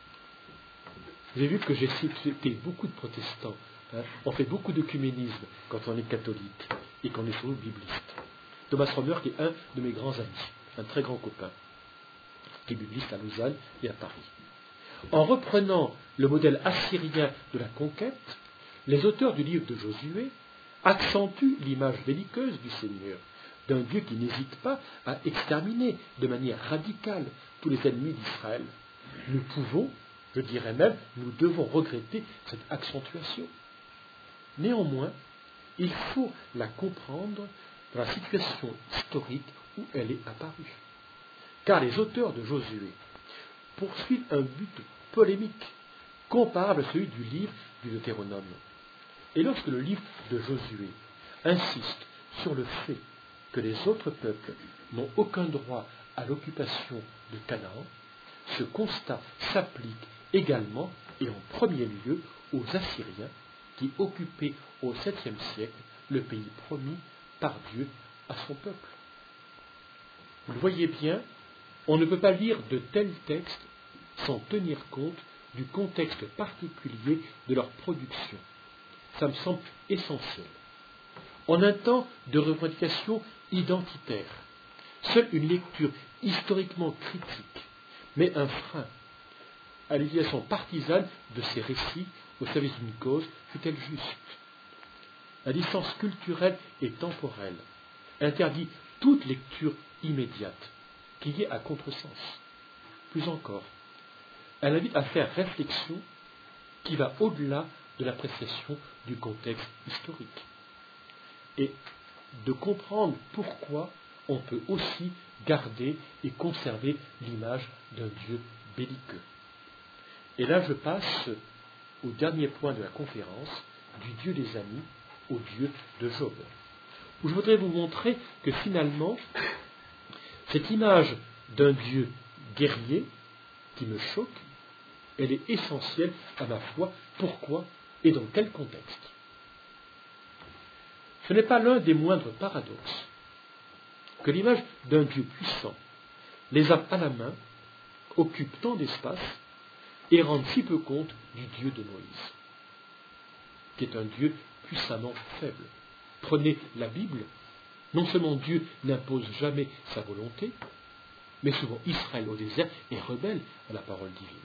Vous avez vu que j'ai cité beaucoup de protestants. On fait beaucoup d'œcuménisme quand on est catholique et qu'on est surtout bibliste. Thomas Romer qui est un de mes grands amis, un très grand copain, qui est bibliste à Lausanne et à Paris. En reprenant le modèle assyrien de la conquête, les auteurs du livre de Josué accentuent l'image belliqueuse du Seigneur, d'un Dieu qui n'hésite pas à exterminer de manière radicale tous les ennemis d'Israël. Nous pouvons, je dirais même, nous devons regretter cette accentuation. Néanmoins, il faut la comprendre dans la situation historique où elle est apparue. Car les auteurs de Josué poursuivent un but polémique, comparable à celui du livre du Deutéronome. Et lorsque le livre de Josué insiste sur le fait que les autres peuples n'ont aucun droit à l'occupation de Canaan, ce constat s'applique également et en premier lieu aux Assyriens qui occupaient au 7e siècle le pays promis par Dieu à son peuple. Vous le voyez bien, on ne peut pas lire de tels textes sans tenir compte du contexte particulier de leur production. Ça me semble essentiel. En un temps de revendication identitaire, seule une lecture historiquement critique met un frein à l'utilisation partisane de ces récits au service d'une cause, fut-elle juste. La distance culturelle et temporelle interdit toute lecture immédiate, qui y est à contresens. Plus encore, elle invite à faire réflexion qui va au-delà de l'appréciation du contexte historique et de comprendre pourquoi on peut aussi garder et conserver l'image d'un Dieu belliqueux. Et là, je passe au dernier point de la conférence, du Dieu des amis au Dieu de Job, où je voudrais vous montrer que finalement, cette image d'un Dieu guerrier qui me choque, elle est essentielle à ma foi. Pourquoi et dans quel contexte? Ce n'est pas l'un des moindres paradoxes que l'image d'un Dieu puissant, les âmes à la main, occupe tant d'espace et rend si peu compte du Dieu de Moïse, qui est un Dieu puissamment faible. Prenez la Bible, non seulement Dieu n'impose jamais sa volonté, mais souvent Israël au désert est rebelle à la parole divine.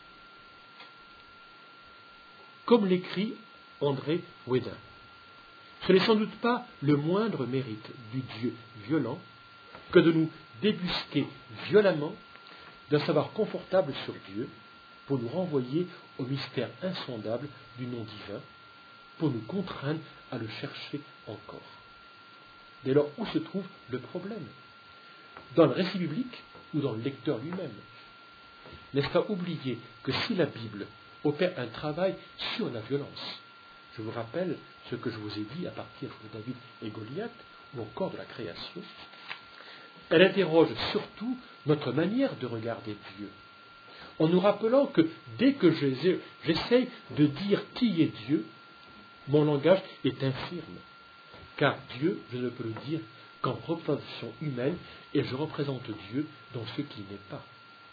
Comme l'écrit André Wedin, ce n'est sans doute pas le moindre mérite du Dieu violent que de nous débusquer violemment d'un savoir confortable sur Dieu pour nous renvoyer au mystère insondable du nom divin, pour nous contraindre à le chercher encore. Dès lors, où se trouve le problème? Dans le récit biblique ou dans le lecteur lui-même? N'est-ce pas oublier que si la Bible opère un travail sur la violence, je vous rappelle ce que je vous ai dit à partir de David et Goliath, ou encore de la création, elle interroge surtout notre manière de regarder Dieu, en nous rappelant que dès que j'essaye de dire qui est Dieu, mon langage est infirme, car Dieu, je ne peux le dire qu'en représentation humaine, et je représente Dieu dans ce qui n'est pas.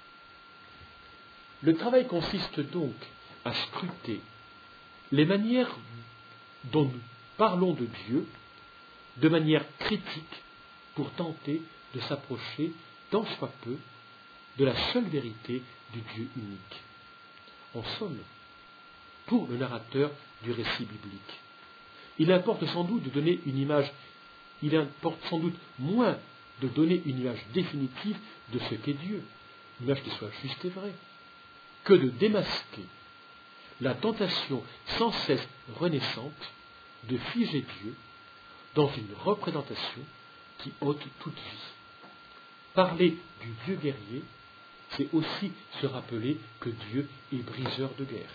Le travail consiste donc à scruter les manières dont nous parlons de Dieu de manière critique pour tenter de s'approcher, tant soit peu, de la seule vérité du Dieu unique. En somme, pour le narrateur du récit biblique, il importe sans doute moins de donner une image définitive de ce qu'est Dieu, une image qui soit juste et vraie, que de démasquer la tentation sans cesse renaissante de figer Dieu dans une représentation qui ôte toute vie. Parler du Dieu guerrier, c'est aussi se rappeler que Dieu est briseur de guerre.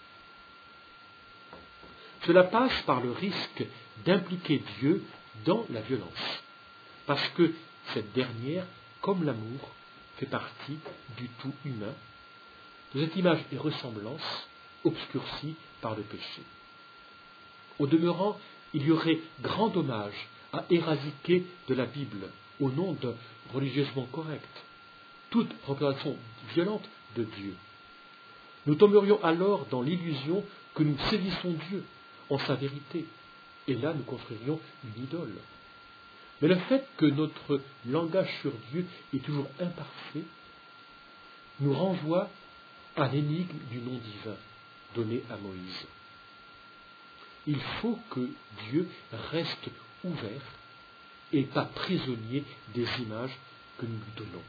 Cela passe par le risque d'impliquer Dieu dans la violence, parce que cette dernière, comme l'amour, fait partie du tout humain, de cette image et ressemblance obscurcie par le péché. Au demeurant, il y aurait grand dommage à éradiquer de la Bible, au nom d'un religieusement correct, toute représentation violente de Dieu. Nous tomberions alors dans l'illusion que nous saisissons Dieu en sa vérité, et là nous construirions une idole. Mais le fait que notre langage sur Dieu est toujours imparfait nous renvoie à l'énigme du nom divin donné à Moïse. Il faut que Dieu reste ouvert et pas prisonnier des images que nous lui donnons.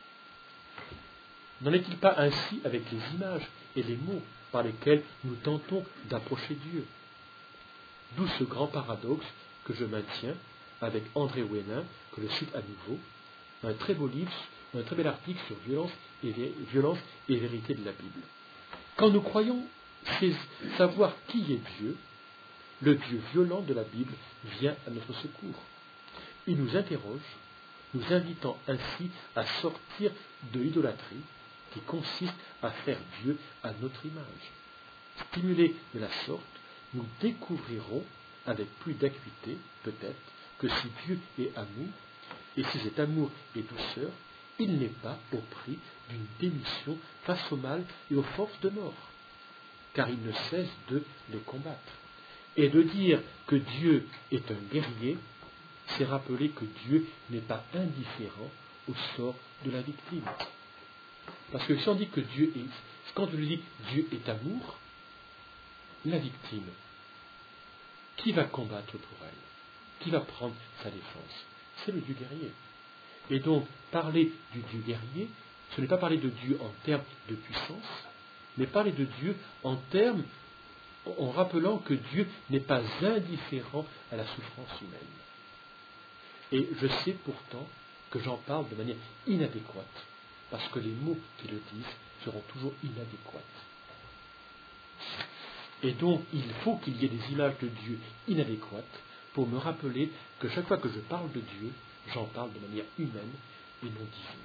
N'en est-il pas ainsi avec les images et les mots par lesquels nous tentons d'approcher Dieu? D'où ce grand paradoxe que je maintiens avec André Wedin, que je cite à nouveau, un très beau livre, un très bel article sur violence et vérité de la Bible. Quand nous croyons savoir qui est Dieu, le Dieu violent de la Bible vient à notre secours. Il nous interroge, nous invitant ainsi à sortir de l'idolâtrie qui consiste à faire Dieu à notre image. Stimulés de la sorte, nous découvrirons avec plus d'acuité, peut-être, que si Dieu est amour, et si cet amour est douceur, il n'est pas au prix d'une démission face au mal et aux forces de mort, car il ne cesse de les combattre. Et de dire que Dieu est un guerrier, c'est rappeler que Dieu n'est pas indifférent au sort de la victime. Parce que si on dit que Dieu est, quand on dit Dieu est amour, la victime, qui va combattre pour elle? Qui va prendre sa défense? C'est le Dieu guerrier. Et donc, parler du Dieu guerrier, ce n'est pas parler de Dieu en termes de puissance, mais parler de Dieu en rappelant que Dieu n'est pas indifférent à la souffrance humaine. Et je sais pourtant que j'en parle de manière inadéquate, parce que les mots qui le disent seront toujours inadéquats. Et donc, il faut qu'il y ait des images de Dieu inadéquates pour me rappeler que chaque fois que je parle de Dieu, j'en parle de manière humaine et non divine.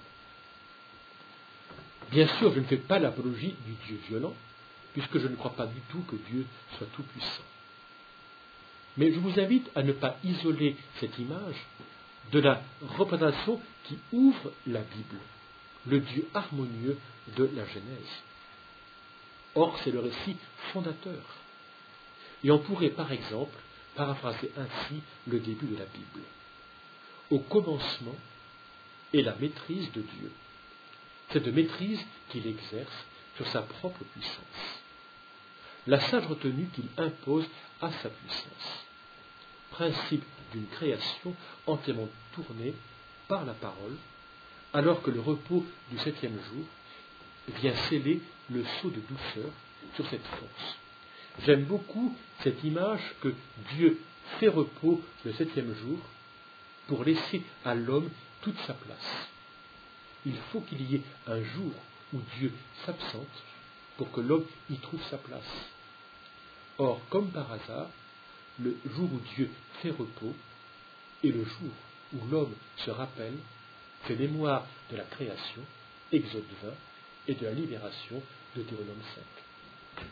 Bien sûr, je ne fais pas l'apologie du Dieu violent, puisque je ne crois pas du tout que Dieu soit tout-puissant. Mais je vous invite à ne pas isoler cette image de la représentation qui ouvre la Bible, le Dieu harmonieux de la Genèse. Or, c'est le récit fondateur. Et on pourrait, par exemple, paraphraser ainsi le début de la Bible. Au commencement est la maîtrise de Dieu. Cette maîtrise qu'il exerce sur sa propre puissance. La sage retenue qu'il impose à sa puissance. Principe d'une création entièrement tournée par la parole, alors que le repos du 7e jour vient sceller le sceau de douceur sur cette force. J'aime beaucoup cette image que Dieu fait repos le 7e jour pour laisser à l'homme toute sa place. Il faut qu'il y ait un jour où Dieu s'absente pour que l'homme y trouve sa place. Or, comme par hasard, le jour où Dieu fait repos est le jour où l'homme se rappelle, fait mémoire de la création, Exode 20, et de la libération, Deutéronome 5.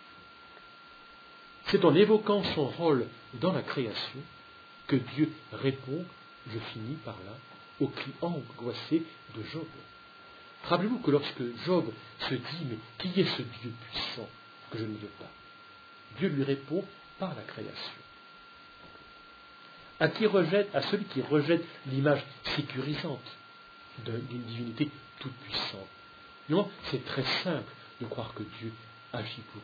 C'est en évoquant son rôle dans la création que Dieu répond, je finis par là, au cri angoissé de Job. Rappelez-vous que lorsque Job se dit « Mais qui est ce Dieu puissant que je ne veux pas ?» Dieu lui répond par la création. À celui qui rejette l'image sécurisante d'une divinité toute puissante. Non, c'est très simple de croire que Dieu agit pour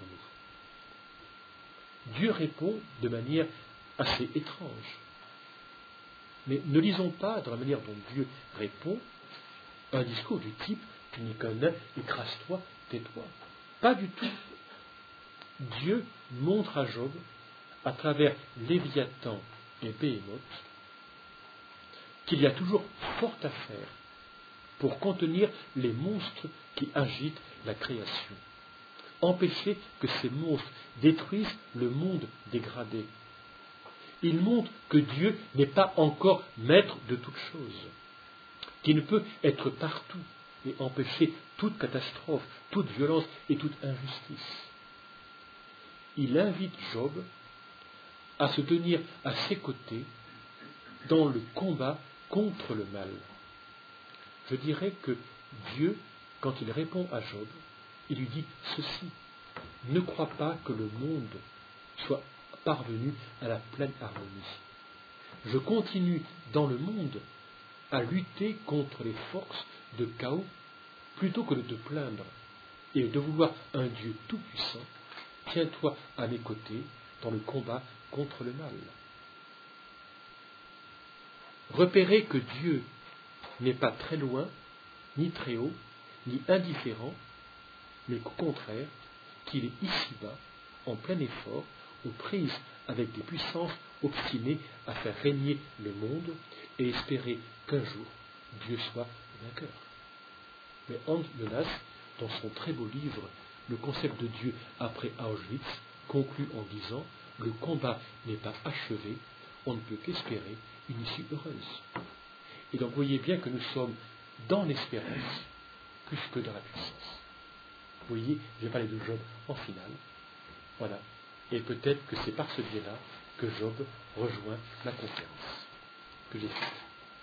nous. Dieu répond de manière assez étrange. Mais ne lisons pas dans la manière dont Dieu répond un discours du type « Tu n'es qu'un nain, écrase-toi, tais-toi ». Pas du tout. Dieu montre à Job, à travers Léviathan et Béhémoth, qu'il y a toujours fort à faire pour contenir les monstres qui agitent la création. Empêcher que ces monstres détruisent le monde dégradé. Il montre que Dieu n'est pas encore maître de toutes choses, qu'il ne peut être partout et empêcher toute catastrophe, toute violence et toute injustice. Il invite Job à se tenir à ses côtés dans le combat contre le mal. Je dirais que Dieu, quand il répond à Job, il lui dit ceci: ne crois pas que le monde soit parvenu à la pleine harmonie. Je continue dans le monde à lutter contre les forces de chaos plutôt que de te plaindre et de vouloir un Dieu tout-puissant. Tiens-toi à mes côtés dans le combat contre le mal. Repérez que Dieu n'est pas très loin, ni très haut, ni indifférent, mais qu'au contraire, qu'il est ici-bas, en plein effort, aux prises avec des puissances obstinées à faire régner le monde et espérer qu'un jour Dieu soit vainqueur. Mais Hans Jonas, dans son très beau livre Le concept de Dieu après Auschwitz, conclut en disant « Le combat n'est pas achevé, on ne peut qu'espérer une issue heureuse. » Et donc vous voyez bien que nous sommes dans l'espérance plus que dans la puissance. Vous voyez, j'ai parlé de Job en finale. Voilà. Et peut-être que c'est par ce biais-là que Job rejoint la conférence que j'ai faite.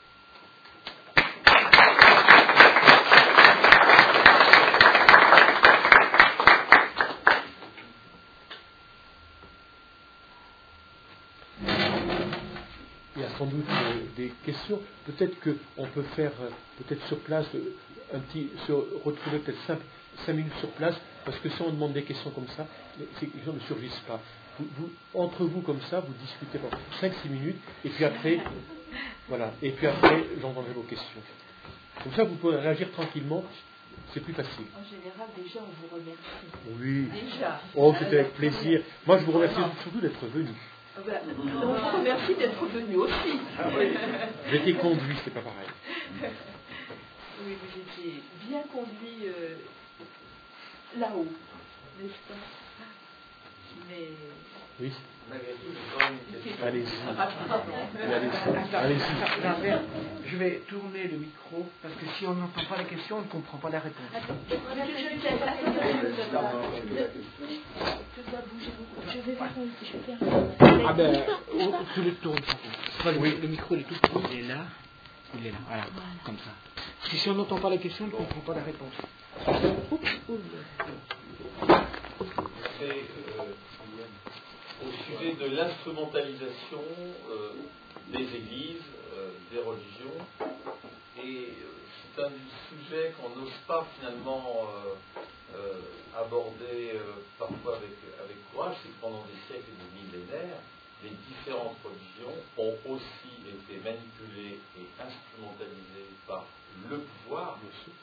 Il y a sans doute des questions. Peut-être qu'on peut faire, peut-être sur place, retrouver peut-être 5 minutes sur place, parce que si on demande des questions comme ça, ces questions ne surgissent pas. Entre vous comme ça, vous discutez pendant 5-6 minutes, et puis après, voilà, et puis après, j'entendrai vos questions. Comme ça, vous pouvez réagir tranquillement, c'est plus facile. En général, déjà, on vous remercie. Oui. Déjà. Oh, c'était avec plaisir. Moi, je vous remercie surtout d'être venu. Ben, on vous remercie d'être venu aussi. J'étais conduit, c'est pas pareil. Oui, vous étiez bien conduit là-haut, n'est-ce pas? Mais... Oui. Malgré tout, j'ai quand même une question. Allez-y. Je vais tourner le micro parce que si on n'entend pas la question, on ne comprend pas la réponse. Je dois bouger beaucoup. Je vais faire Ah ben, tu le tournes. Oui, le micro il est tout petit. Il est là. Voilà, comme ça. Parce que si on n'entend pas la question, on ne comprend pas la réponse. C'est au sujet de l'instrumentalisation des églises, des religions, et c'est un sujet qu'on n'ose pas finalement aborder parfois avec courage. C'est que pendant des siècles et des millénaires, les différentes religions ont aussi été manipulées et instrumentalisées par le pouvoir,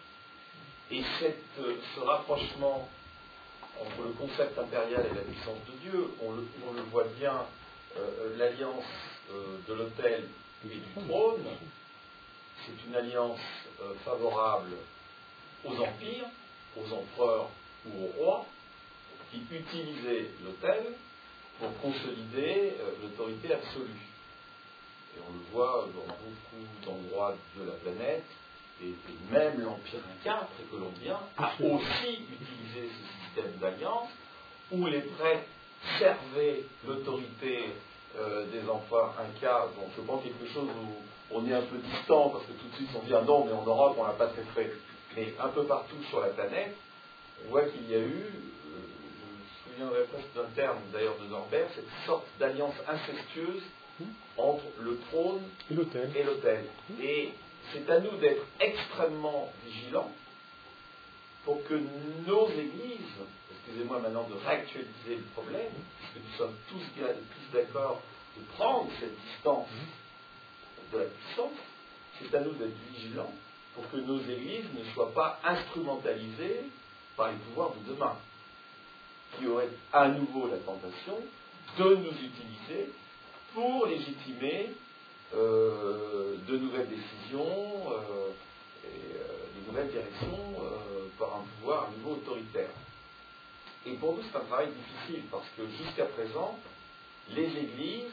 et ce rapprochement entre le concept impérial et la puissance de Dieu, on le voit bien, l'alliance de l'autel et du trône, c'est une alliance favorable aux empires, aux empereurs ou aux rois, qui utilisaient l'autel pour consolider l'autorité absolue. Et on le voit dans beaucoup d'endroits de la planète, et même l'Empire Inca, précolombien, a aussi utilisé ce système d'alliance, où les prêtres servaient l'autorité des empereurs Incas. Donc je pense quelque chose où on est un peu distant, parce que tout de suite on dit ah non, mais en Europe on l'a pas très fait. Mais un peu partout sur la planète, on voit qu'il y a eu, je me souviendrai presque d'un terme d'ailleurs de Norbert, cette sorte d'alliance incestueuse entre le trône et l'autel. Et c'est à nous d'être extrêmement vigilants pour que nos églises, excusez-moi maintenant de réactualiser le problème, puisque nous sommes tous d'accord de prendre cette distance de la puissance, c'est à nous d'être vigilants pour que nos églises ne soient pas instrumentalisées par les pouvoirs de demain, qui auraient à nouveau la tentation de nous utiliser pour légitimer de nouvelles décisions et de nouvelles directions par un pouvoir à nouveau autoritaire. Et pour nous, c'est un travail difficile, parce que jusqu'à présent, les églises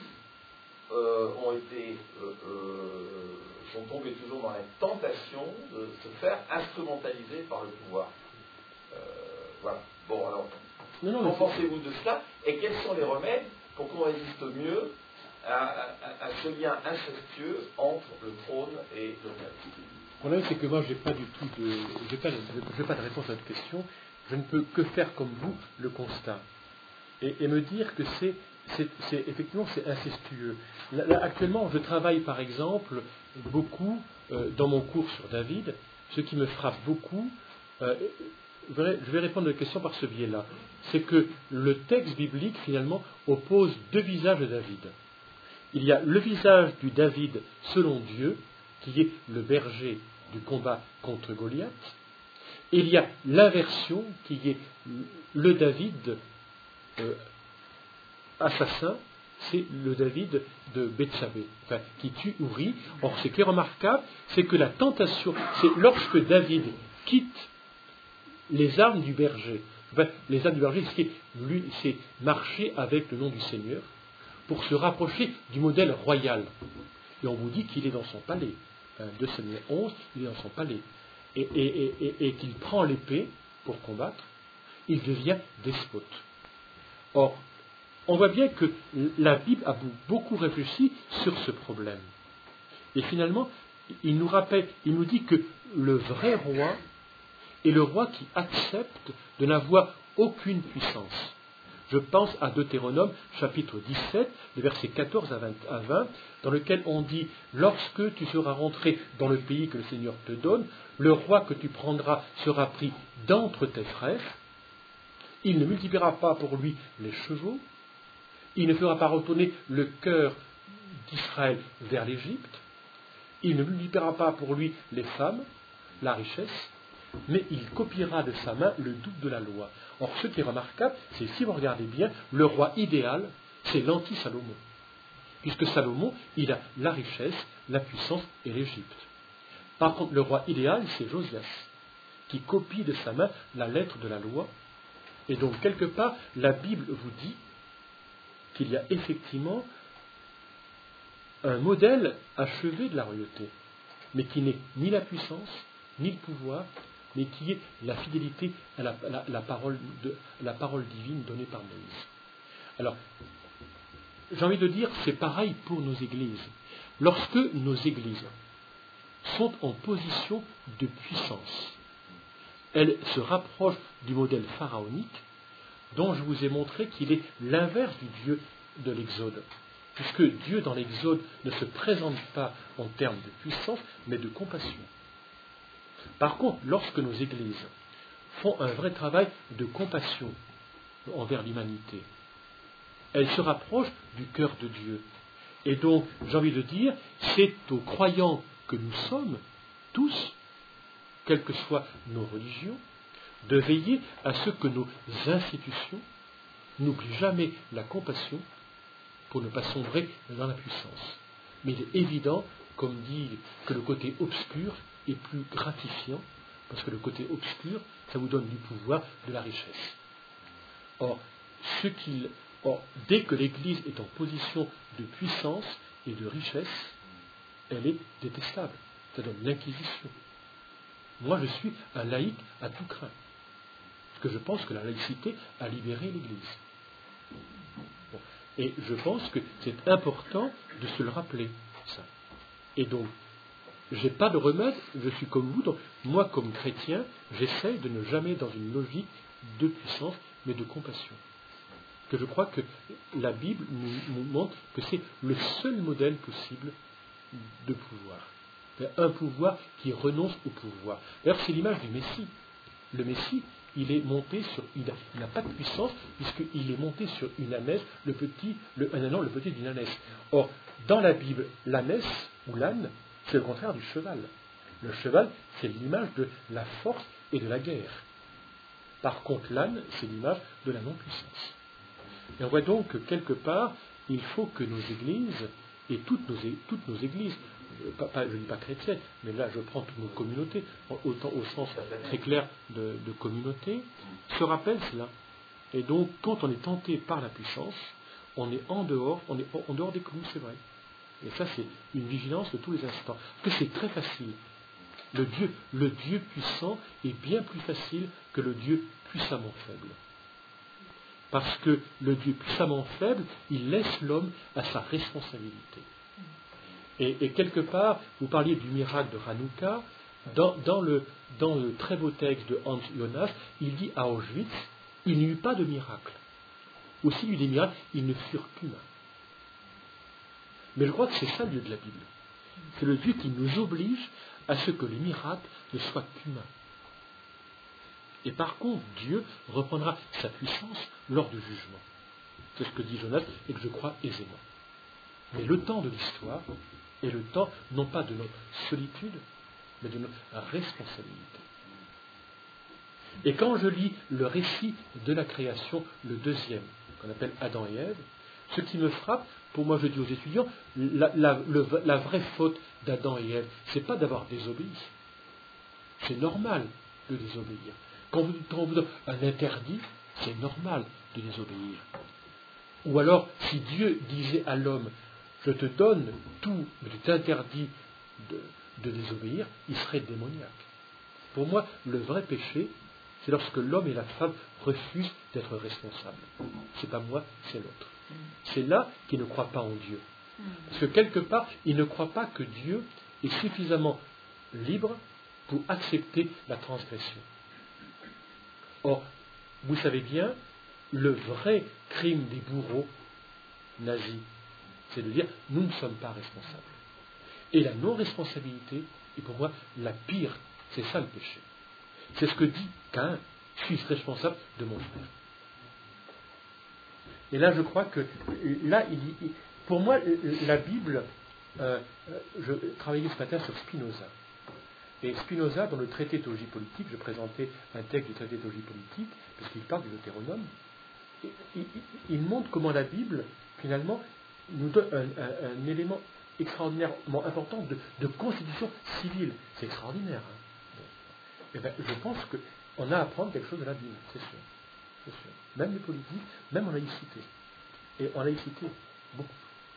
sont tombées toujours dans la tentation de se faire instrumentaliser par le pouvoir. Voilà. Bon, alors, qu'en pensez-vous de cela? Et quels sont les remèdes pour qu'on résiste mieux à ce lien incestueux entre le trône et l'autel? Le problème, c'est que moi, je n'ai pas du tout j'ai pas de réponse à cette question. Je ne peux que faire comme vous le constat et me dire que effectivement c'est incestueux. Là, actuellement, je travaille par exemple beaucoup dans mon cours sur David. Ce qui me frappe beaucoup, je vais répondre à la question par ce biais-là, c'est que le texte biblique finalement oppose deux visages de David. Il y a le visage du David selon Dieu, qui est le berger du combat contre Goliath, et il y a l'inversion, qui est le David assassin, c'est le David de Bethsabée, qui tue Uri. Or, ce qui est remarquable, c'est que la tentation, c'est lorsque David quitte les armes du berger. Les armes du berger, c'est marcher avec le nom du Seigneur, pour se rapprocher du modèle royal. Et on vous dit qu'il est dans son palais. 2 Samuel 11, il est dans son palais. Et qu'il prend l'épée pour combattre, il devient despote. Or, on voit bien que la Bible a beaucoup réfléchi sur ce problème. Et finalement, il nous dit que le vrai roi est le roi qui accepte de n'avoir aucune puissance. Je pense à Deutéronome, chapitre 17, les versets 14 à 20, dans lequel on dit « Lorsque tu seras rentré dans le pays que le Seigneur te donne, le roi que tu prendras sera pris d'entre tes frères. Il ne multipliera pas pour lui les chevaux. Il ne fera pas retourner le cœur d'Israël vers l'Égypte. Il ne multipliera pas pour lui les femmes, la richesse. Mais il copiera de sa main le double de la loi. » Or, ce qui est remarquable, c'est si vous regardez bien, le roi idéal, C'est l'anti-Salomon. Puisque Salomon, il a la richesse, la puissance et l'Égypte. Par contre, le roi idéal, c'est Josias, qui copie de sa main la lettre de la loi. Et donc, quelque part, la Bible vous dit qu'il y a effectivement un modèle achevé de la royauté, mais qui n'est ni la puissance, ni le pouvoir, mais qui est la fidélité à la parole divine donnée par Moïse. Alors, j'ai envie de dire, c'est pareil pour nos églises. Lorsque nos églises sont en position de puissance, elles se rapprochent du modèle pharaonique, dont je vous ai montré qu'il est l'inverse du Dieu de l'Exode. Puisque Dieu dans l'Exode ne se présente pas en termes de puissance, mais de compassion. Par contre, lorsque nos églises font un vrai travail de compassion envers l'humanité, elles se rapprochent du cœur de Dieu. Et donc, j'ai envie de dire, c'est aux croyants que nous sommes, tous, quelles que soient nos religions, de veiller à ce que nos institutions n'oublient jamais la compassion pour ne pas sombrer dans la puissance. Mais il est évident, comme dit, que le côté obscur est plus gratifiant, parce que le côté obscur, ça vous donne du pouvoir, de la richesse. Or, dès que l'Église est en position de puissance et de richesse, elle est détestable. Ça donne l'inquisition. Moi, je suis un laïc à tout craint. Parce que je pense que la laïcité a libéré l'Église. Bon. Et je pense que c'est important de se le rappeler, ça. Et donc, je n'ai pas de remède, je suis comme vous. Donc, moi, comme chrétien, j'essaie de ne jamais dans une logique de puissance, mais de compassion. Que je crois que la Bible nous montre que c'est le seul modèle possible de pouvoir. Un pouvoir qui renonce au pouvoir. D'ailleurs, c'est l'image du Messie. Le Messie, il est monté sur. Il n'a pas de puissance, puisqu'il est monté sur une ânesse, le petit d'une ânesse. Or, dans la Bible, l'ânesse, ou l'âne, c'est le contraire du cheval. Le cheval, c'est l'image de la force et de la guerre. Par contre, l'âne, c'est l'image de la non-puissance. Et on voit donc que quelque part, il faut que nos églises, et toutes nos églises, je ne dis pas chrétiennes, mais là je prends toutes nos communautés, autant au sens très clair de communauté, se rappellent cela. Et donc, quand on est tenté par la puissance, on est en dehors des clous, c'est vrai. Et ça, c'est une vigilance de tous les instants. Parce que c'est très facile. Le Dieu puissant est bien plus facile que le Dieu puissamment faible. Parce que le Dieu puissamment faible, il laisse l'homme à sa responsabilité. Et quelque part, vous parliez du miracle de Hanouka, dans le très beau texte de Hans Jonas, il dit à Auschwitz, il n'y eut pas de miracle. Aussi, il y eut des miracles, ils ne furent qu'humains. Mais je crois que c'est ça le Dieu de la Bible. C'est le Dieu qui nous oblige à ce que les miracles ne soient qu'humains. Et par contre, Dieu reprendra sa puissance lors du jugement. C'est ce que dit Jonas et que je crois aisément. Mais le temps de l'histoire est le temps, non pas de notre solitude, mais de notre responsabilité. Et quand je lis le récit de la création, le deuxième, qu'on appelle Adam et Ève, ce qui me frappe, pour moi je dis aux étudiants, la vraie faute d'Adam et Ève, c'est pas d'avoir désobéi. C'est normal de désobéir. Quand on vous donne un interdit, c'est normal de désobéir. Ou alors, si Dieu disait à l'homme, je te donne tout, mais tu t'interdis de désobéir, il serait démoniaque. Pour moi, le vrai péché, c'est lorsque l'homme et la femme refusent d'être responsables. C'est pas moi, c'est l'autre. C'est là qu'ils ne croient pas en Dieu. Parce que quelque part, ils ne croient pas que Dieu est suffisamment libre pour accepter la transgression. Or, vous savez bien, le vrai crime des bourreaux nazis, c'est de dire nous ne sommes pas responsables. Et la non-responsabilité est pour moi la pire. C'est ça le péché. C'est ce que dit Caïn. Je suis responsable de mon frère. Et là, je crois que là, pour moi, la Bible, je travaillais ce matin sur Spinoza. Et Spinoza, dans le traité de théologie politique, je présentais un texte du traité de théologie politique, parce qu'il parle du Deutéronome. Il montre comment la Bible finalement, nous donne un élément extraordinairement important de constitution civile. C'est extraordinaire. Hein. Eh bien, je pense qu'on a à apprendre quelque chose de la Bible, c'est sûr. C'est sûr. Même les politiques, même en laïcité. Et en laïcité, beaucoup.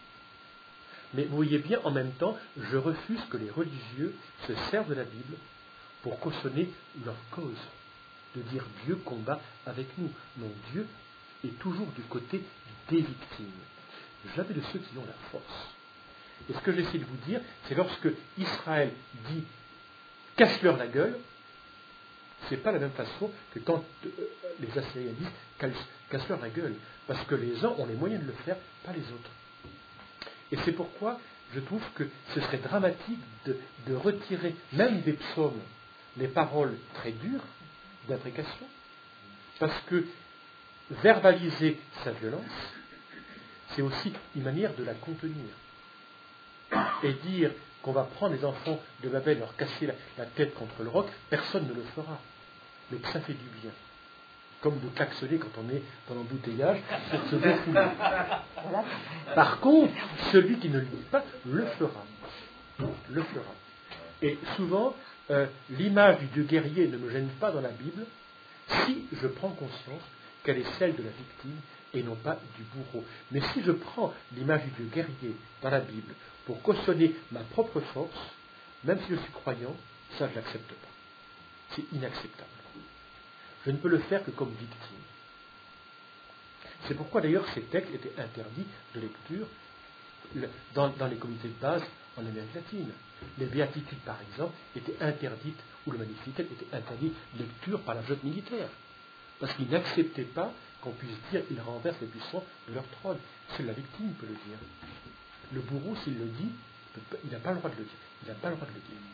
Mais vous voyez bien, en même temps, je refuse que les religieux se servent de la Bible pour cautionner leur cause. De dire Dieu combat avec nous. Non, Dieu est toujours du côté des victimes. Jamais de ceux qui ont la force. Et ce que j'essaie de vous dire, c'est lorsque Israël dit casse-leur la gueule, ce n'est pas la même façon que quand les Assyriens disent casse-leur la gueule. Parce que les uns ont les moyens de le faire, pas les autres. Et c'est pourquoi je trouve que ce serait dramatique de retirer, même des psaumes, les paroles très dures d'imprécation, parce que verbaliser sa violence, c'est aussi une manière de la contenir. Et dire qu'on va prendre les enfants de Babel et leur casser la tête contre le roc, personne ne le fera. Mais que ça fait du bien. Comme de klaxonner quand on est dans l'embouteillage pour se défouler. Par contre, celui qui ne le dit pas le fera. Le fera. Et souvent, l'image du Dieu guerrier ne me gêne pas dans la Bible si je prends conscience qu'elle est celle de la victime et non pas du bourreau. Mais si je prends l'image du Dieu guerrier dans la Bible pour cautionner ma propre force, même si je suis croyant, ça je ne l'accepte pas. C'est inacceptable. Je ne peux le faire que comme victime. C'est pourquoi d'ailleurs ces textes étaient interdits de lecture dans les comités de base en Amérique latine. Les béatitudes, par exemple, étaient interdites, ou le Magnificat était interdit de lecture par la junte militaire. Parce qu'ils n'acceptaient pas qu'on puisse dire qu'ils renversent les puissants de leur trône. Seule la victime peut le dire. Le bourreau, s'il le dit, il n'a pas le droit de le dire. Il n'a pas le droit de le dire.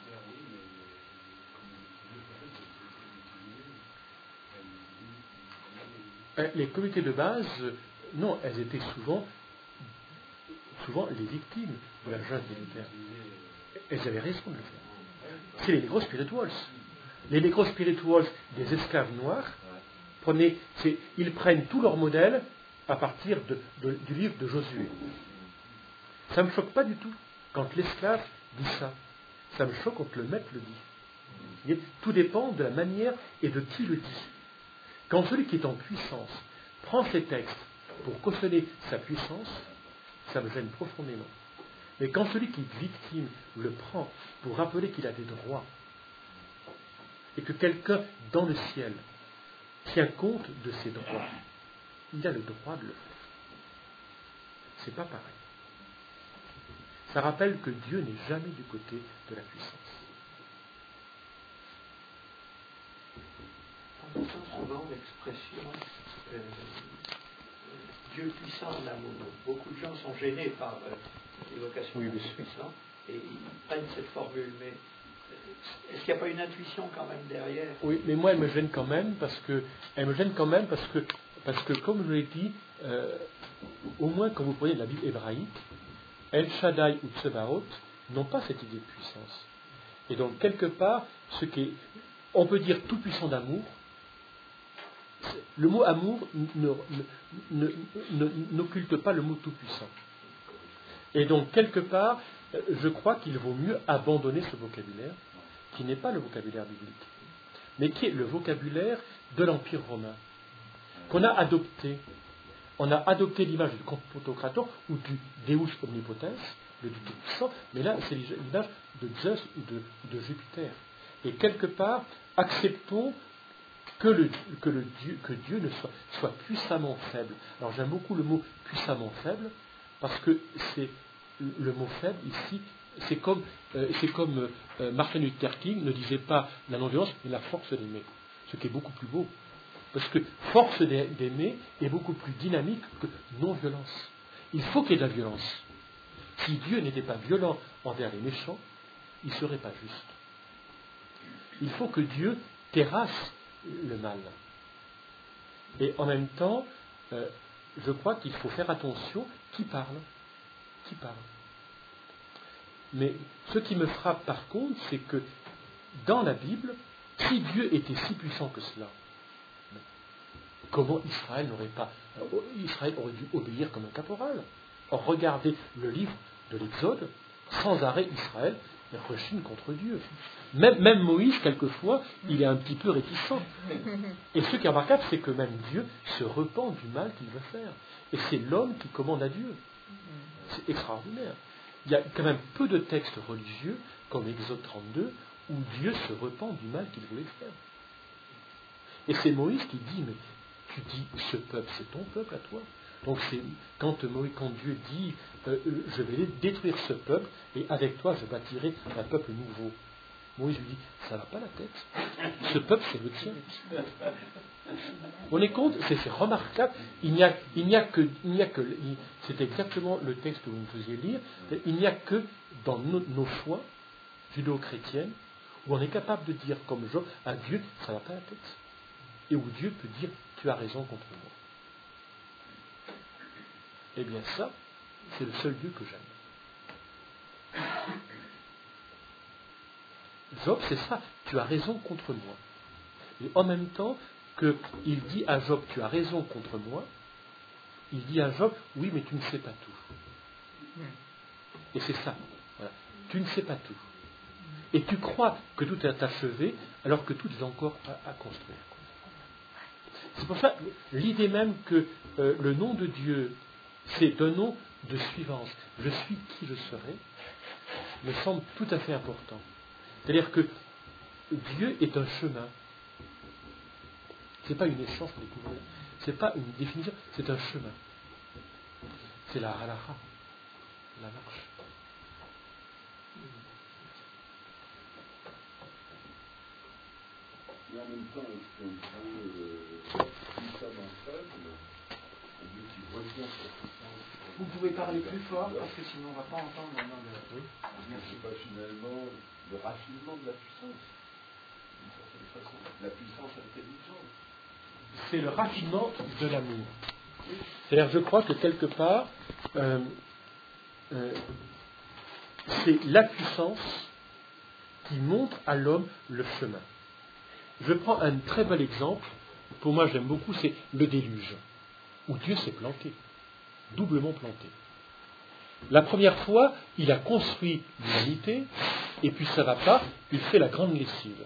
Les comités de base, non, elles étaient souvent les victimes de la junte militaire. Elles avaient raison de le faire. C'est les Negro Spirituals. Les Negro Spirituals des esclaves noirs, ils prennent tout leur modèle à partir du livre de Josué. Ça ne me choque pas du tout quand l'esclave dit ça. Ça me choque quand le maître le dit. Tout dépend de la manière et de qui le dit. Quand celui qui est en puissance prend ces textes pour cautionner sa puissance, ça me gêne profondément. Mais quand celui qui est victime le prend pour rappeler qu'il a des droits, et que quelqu'un dans le ciel tient compte de ses droits, il a le droit de le faire. C'est pas pareil. Ça rappelle que Dieu n'est jamais du côté de la puissance. On entend souvent l'expression Dieu puissant en amour. Beaucoup de gens sont gênés par l'évocation de Dieu puissant et ils prennent cette formule. Mais est-ce qu'il n'y a pas une intuition quand même derrière? Oui, mais moi elle me gêne quand même parce que comme je l'ai dit, au moins quand vous prenez de la Bible hébraïque, El Shaddai ou Tsebaot n'ont pas cette idée de puissance. Et donc quelque part, on peut dire tout puissant d'amour. Le mot amour n'occulte pas le mot tout-puissant. Et donc, quelque part, je crois qu'il vaut mieux abandonner ce vocabulaire, qui n'est pas le vocabulaire biblique, mais qui est le vocabulaire de l'Empire romain, qu'on a adopté. On a adopté l'image du Pantocrator ou du Deus omnipotens, le Dieu tout-puissant, mais là, c'est l'image de Zeus ou de Jupiter. Et quelque part, acceptons que Dieu ne soit puissamment faible. Alors j'aime beaucoup le mot puissamment faible, parce que c'est le mot faible ici, c'est comme Martin Luther King ne disait pas la non-violence, mais la force d'aimer, ce qui est beaucoup plus beau. Parce que force d'aimer est beaucoup plus dynamique que non-violence. Il faut qu'il y ait de la violence. Si Dieu n'était pas violent envers les méchants, il ne serait pas juste. Il faut que Dieu terrasse le mal. Et en même temps, je crois qu'il faut faire attention qui parle. Qui parle. Mais ce qui me frappe par contre, c'est que dans la Bible, si Dieu était si puissant que cela, comment Israël aurait dû obéir comme un caporal. Or, regardez le livre de l'Exode, sans arrêt Israël rechigne contre Dieu. Même Moïse, quelquefois, il est un petit peu réticent. Et ce qui est remarquable, c'est que même Dieu se repent du mal qu'il veut faire. Et c'est l'homme qui commande à Dieu. C'est extraordinaire. Il y a quand même peu de textes religieux, comme Exode 32, où Dieu se repent du mal qu'il voulait faire. Et c'est Moïse qui dit, mais tu dis, ce peuple, c'est ton peuple à toi. Donc c'est quand Dieu dit, je vais détruire ce peuple, et avec toi je bâtirai un peuple nouveau. Moïse lui dit, ça va pas la tête. Ce peuple, c'est le tien. On est compte, c'est remarquable. Il n'y a que, c'est exactement le texte que vous me faisiez lire. Il n'y a que dans nos foi judéo-chrétiennes où on est capable de dire comme Job à Dieu, ça va pas la tête. Et où Dieu peut dire, tu as raison contre moi. Eh bien ça, c'est le seul Dieu que j'aime. Job, c'est ça, tu as raison contre moi. Et en même temps qu'il dit à Job, tu as raison contre moi, il dit à Job, oui, mais tu ne sais pas tout. Et c'est ça, voilà. Tu ne sais pas tout. Et tu crois que tout est achevé, alors que tout est encore à construire. C'est pour ça, l'idée même que le nom de Dieu, c'est un nom de suivance. Je suis qui je serai, me semble tout à fait important. C'est-à-dire que Dieu est un chemin. Ce n'est pas une échange pour découvrir. Ce n'est pas une définition, c'est un chemin. C'est la halakha, la marche. Et en même temps, est-ce qu'on peut puissamment faible, un Dieu qui retient sa puissance? Vous pouvez parler plus fort, parce que sinon on ne va pas entendre maintenant le... Oui. C'est pas finalement le raffinement de la puissance, d'une certaine façon, la puissance intelligente. C'est le raffinement de l'amour. C'est-à-dire, je crois que quelque part, c'est la puissance qui montre à l'homme le chemin. Je prends un très bel exemple, pour moi j'aime beaucoup, c'est le déluge, où Dieu s'est planté, doublement planté. La première fois, il a construit l'humanité, et puis ça ne va pas, il fait la grande lessive.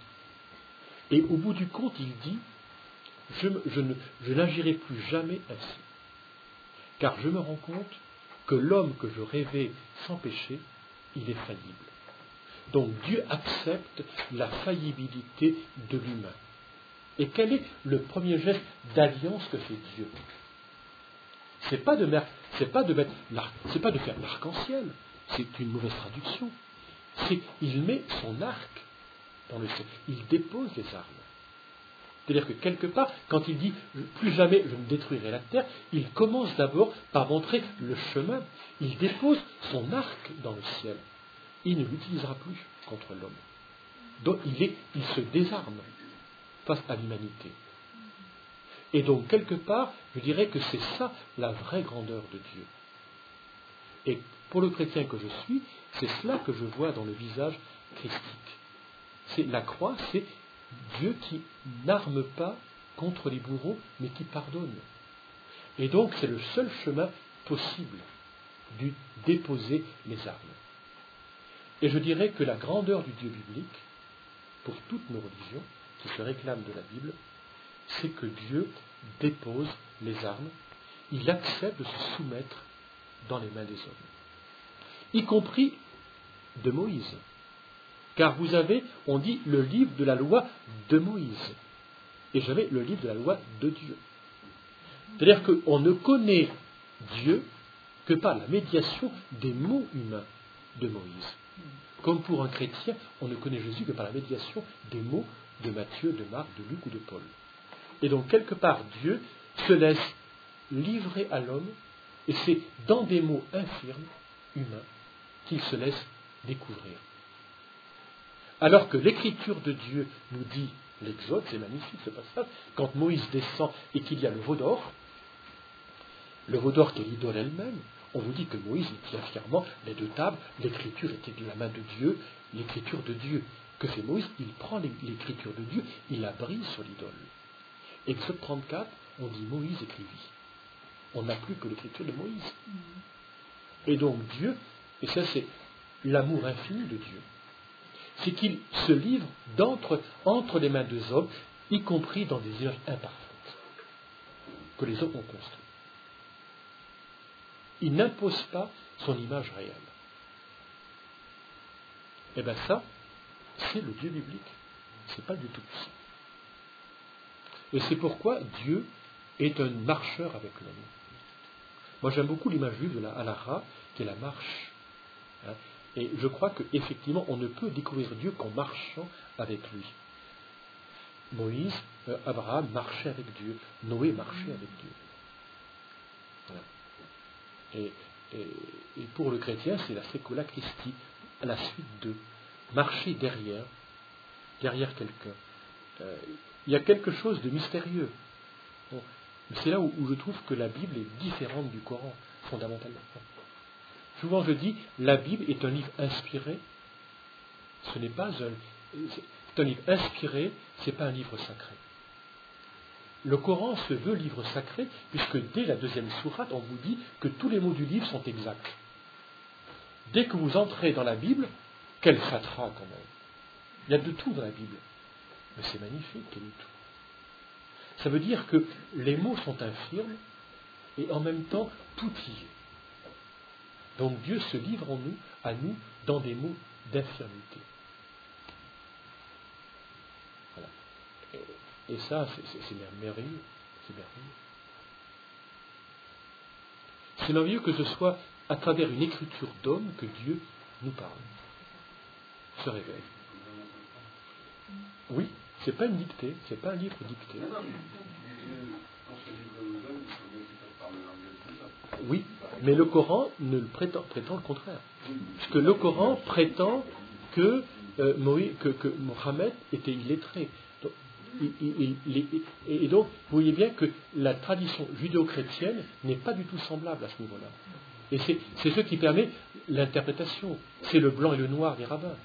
Et au bout du compte, il dit, je n'agirai plus jamais ainsi, car je me rends compte que l'homme que je rêvais sans péché, il est faillible. Donc Dieu accepte la faillibilité de l'humain. Et quel est le premier geste d'alliance que fait Dieu? C'est pas de faire l'arc-en-ciel, c'est une mauvaise traduction. Il met son arc dans le ciel, il dépose les armes. C'est-à-dire que quelque part, quand il dit plus jamais je ne détruirai la terre, il commence d'abord par montrer le chemin. Il dépose son arc dans le ciel. Il ne l'utilisera plus contre l'homme. Donc il se désarme face à l'humanité. Et donc, quelque part, je dirais que c'est ça la vraie grandeur de Dieu. Et pour le chrétien que je suis, c'est cela que je vois dans le visage christique. C'est la croix, c'est Dieu qui n'arme pas contre les bourreaux, mais qui pardonne. Et donc, c'est le seul chemin possible de déposer les armes. Et je dirais que la grandeur du Dieu biblique, pour toutes nos religions qui se réclament de la Bible, c'est que Dieu dépose les armes, il accepte de se soumettre dans les mains des hommes, y compris de Moïse. Car vous avez, on dit, le livre de la loi de Moïse, et j'avais le livre de la loi de Dieu. C'est-à-dire qu'on ne connaît Dieu que par la médiation des mots humains de Moïse. Comme pour un chrétien, on ne connaît Jésus que par la médiation des mots de Matthieu, de Marc, de Luc ou de Paul. Et donc, quelque part, Dieu se laisse livrer à l'homme, et c'est dans des mots infirmes, humains, qu'il se laisse découvrir. Alors que l'écriture de Dieu nous dit, l'Exode, c'est magnifique ce passage, quand Moïse descend et qu'il y a le veau d'or qui est l'idole elle-même, on vous dit que Moïse tient fièrement les deux tables, l'écriture était de la main de Dieu, l'écriture de Dieu. Que fait Moïse? Il prend l'écriture de Dieu, il la brise sur l'idole. Exode 34, on dit Moïse écrivit. On n'a plus que l'écriture de Moïse. Et donc Dieu, et ça c'est l'amour infini de Dieu, c'est qu'il se livre entre les mains des hommes, y compris dans des images imparfaites, que les hommes ont construites. Il n'impose pas son image réelle. Et bien ça, c'est le Dieu biblique. C'est pas du tout ça. Et c'est pourquoi Dieu est un marcheur avec l'homme. Moi j'aime beaucoup l'image juive de la halakha, qui est la marche. Et je crois qu'effectivement, on ne peut découvrir Dieu qu'en marchant avec lui. Moïse, Abraham marchait avec Dieu. Noé marchait avec Dieu. Voilà. Et pour le chrétien, c'est la Secola Christi, à la suite de marcher derrière quelqu'un. Il y a quelque chose de mystérieux. Bon, c'est là où je trouve que la Bible est différente du Coran, fondamentalement. Souvent je dis, la Bible est un livre inspiré. Ce n'est pas c'est un livre inspiré, ce n'est pas un livre sacré. Le Coran se veut livre sacré, puisque dès la 2e sourate, on vous dit que tous les mots du livre sont exacts. Dès que vous entrez dans la Bible, quelle fatras quand même. Il y a de tout dans la Bible. Mais c'est magnifique, il y a de tout. Ça veut dire que les mots sont infirmes, et en même temps, tout y est. Donc Dieu se livre à nous, dans des mots d'infirmité. Voilà. Et ça, c'est merveilleux. C'est merveilleux. C'est merveilleux que ce soit à travers une écriture d'homme que Dieu nous parle, se révèle. Oui, c'est pas une dictée, c'est pas un livre dicté. Oui, mais le Coran ne le prétend le contraire. Puisque le Coran prétend que Mohammed était illettré. Et donc, vous voyez bien que la tradition judéo-chrétienne n'est pas du tout semblable à ce niveau-là. Et c'est ce qui permet l'interprétation. C'est le blanc et le noir des rabbins.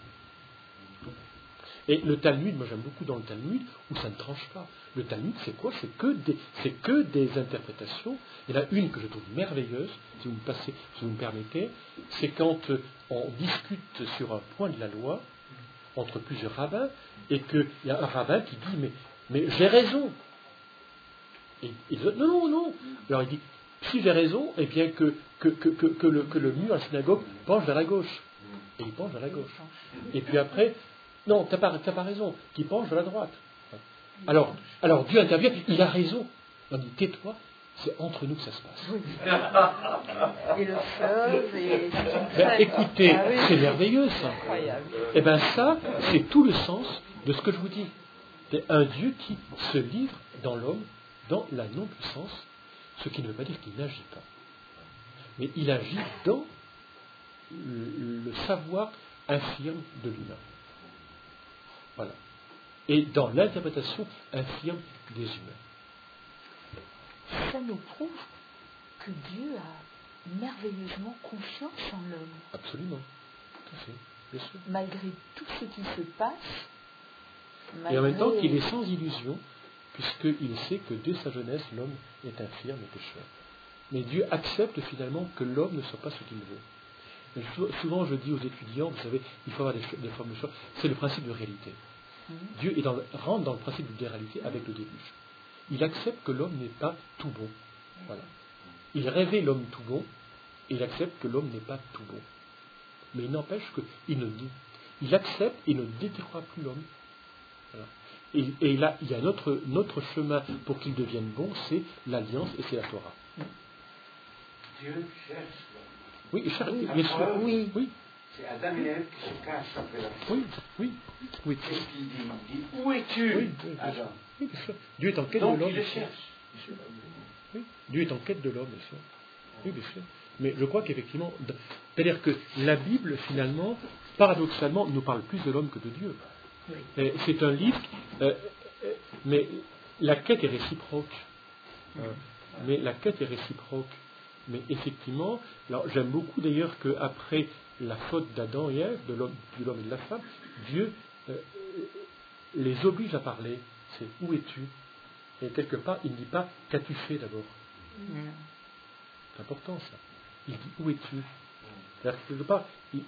Et le Talmud, moi j'aime beaucoup dans le Talmud, où ça ne tranche pas. Le Talmud, c'est quoi ? C'est que des interprétations. Il y en a une que je trouve merveilleuse, si vous me permettez, c'est quand on discute sur un point de la loi, entre plusieurs rabbins, et qu'il y a un rabbin qui dit mais j'ai raison. Et il dit non. Alors il dit, si j'ai raison, eh bien que le mur à la synagogue penche vers la gauche. Et il penche vers la gauche. Et puis après, non, t'as pas raison, qui penche vers la droite. Alors Dieu intervient, il a raison. On dit, tais-toi, c'est entre nous que ça se passe. Et le fleuve, et... écoutez, c'est merveilleux ça. Incroyable. Eh bien ça, c'est tout le sens de ce que je vous dis. C'est un Dieu qui se livre dans l'homme, dans la non-puissance, ce qui ne veut pas dire qu'il n'agit pas. Mais il agit dans le savoir infirme de l'humain. Voilà. Et dans l'interprétation infirme des humains. Ça nous prouve que Dieu a merveilleusement confiance en l'homme. Absolument. Tout à fait. Bien sûr. Malgré tout ce qui se passe. Et en même temps qu'il est sans illusion, puisqu'il sait que dès sa jeunesse, l'homme est infirme et pécheur. Mais Dieu accepte finalement que l'homme ne soit pas ce qu'il veut. Et souvent je dis aux étudiants, vous savez, il faut avoir des formes de choix. C'est le principe de réalité. Dieu rentre dans le principe de réalité avec le début. Il accepte que l'homme n'est pas tout bon. Voilà. Il rêvait l'homme tout bon, et il accepte que l'homme n'est pas tout bon. Mais il n'empêche qu'il accepte et ne détruira plus l'homme. Voilà. Et là, il y a notre chemin pour qu'il devienne bon, c'est l'alliance et c'est la Torah. Dieu cherche. Oui, il cherche, bien sûr. Oui. C'est Adam et Ève qui se cachent après la foi. Oui. Qu'est-ce qu'il dit ? Il dit, où es-tu, Adam ? Oui, bien sûr. Dieu est en quête Donc, de l'homme. il le cherche. Oui, Dieu est en quête de l'homme, bien sûr. Oui, bien sûr. Mais je crois qu'effectivement, c'est-à-dire que la Bible, finalement, paradoxalement, nous parle plus de l'homme que de Dieu. Oui. C'est un livre, mais la quête est réciproque. Mais effectivement, alors j'aime beaucoup d'ailleurs qu'après la faute d'Adam et Ève, de l'homme et de la femme, Dieu les oblige à parler. C'est où es-tu ? Et quelque part, il ne dit pas qu'as-tu fait d'abord. C'est important ça. Il dit où es-tu. C'est-à-dire que quelque part,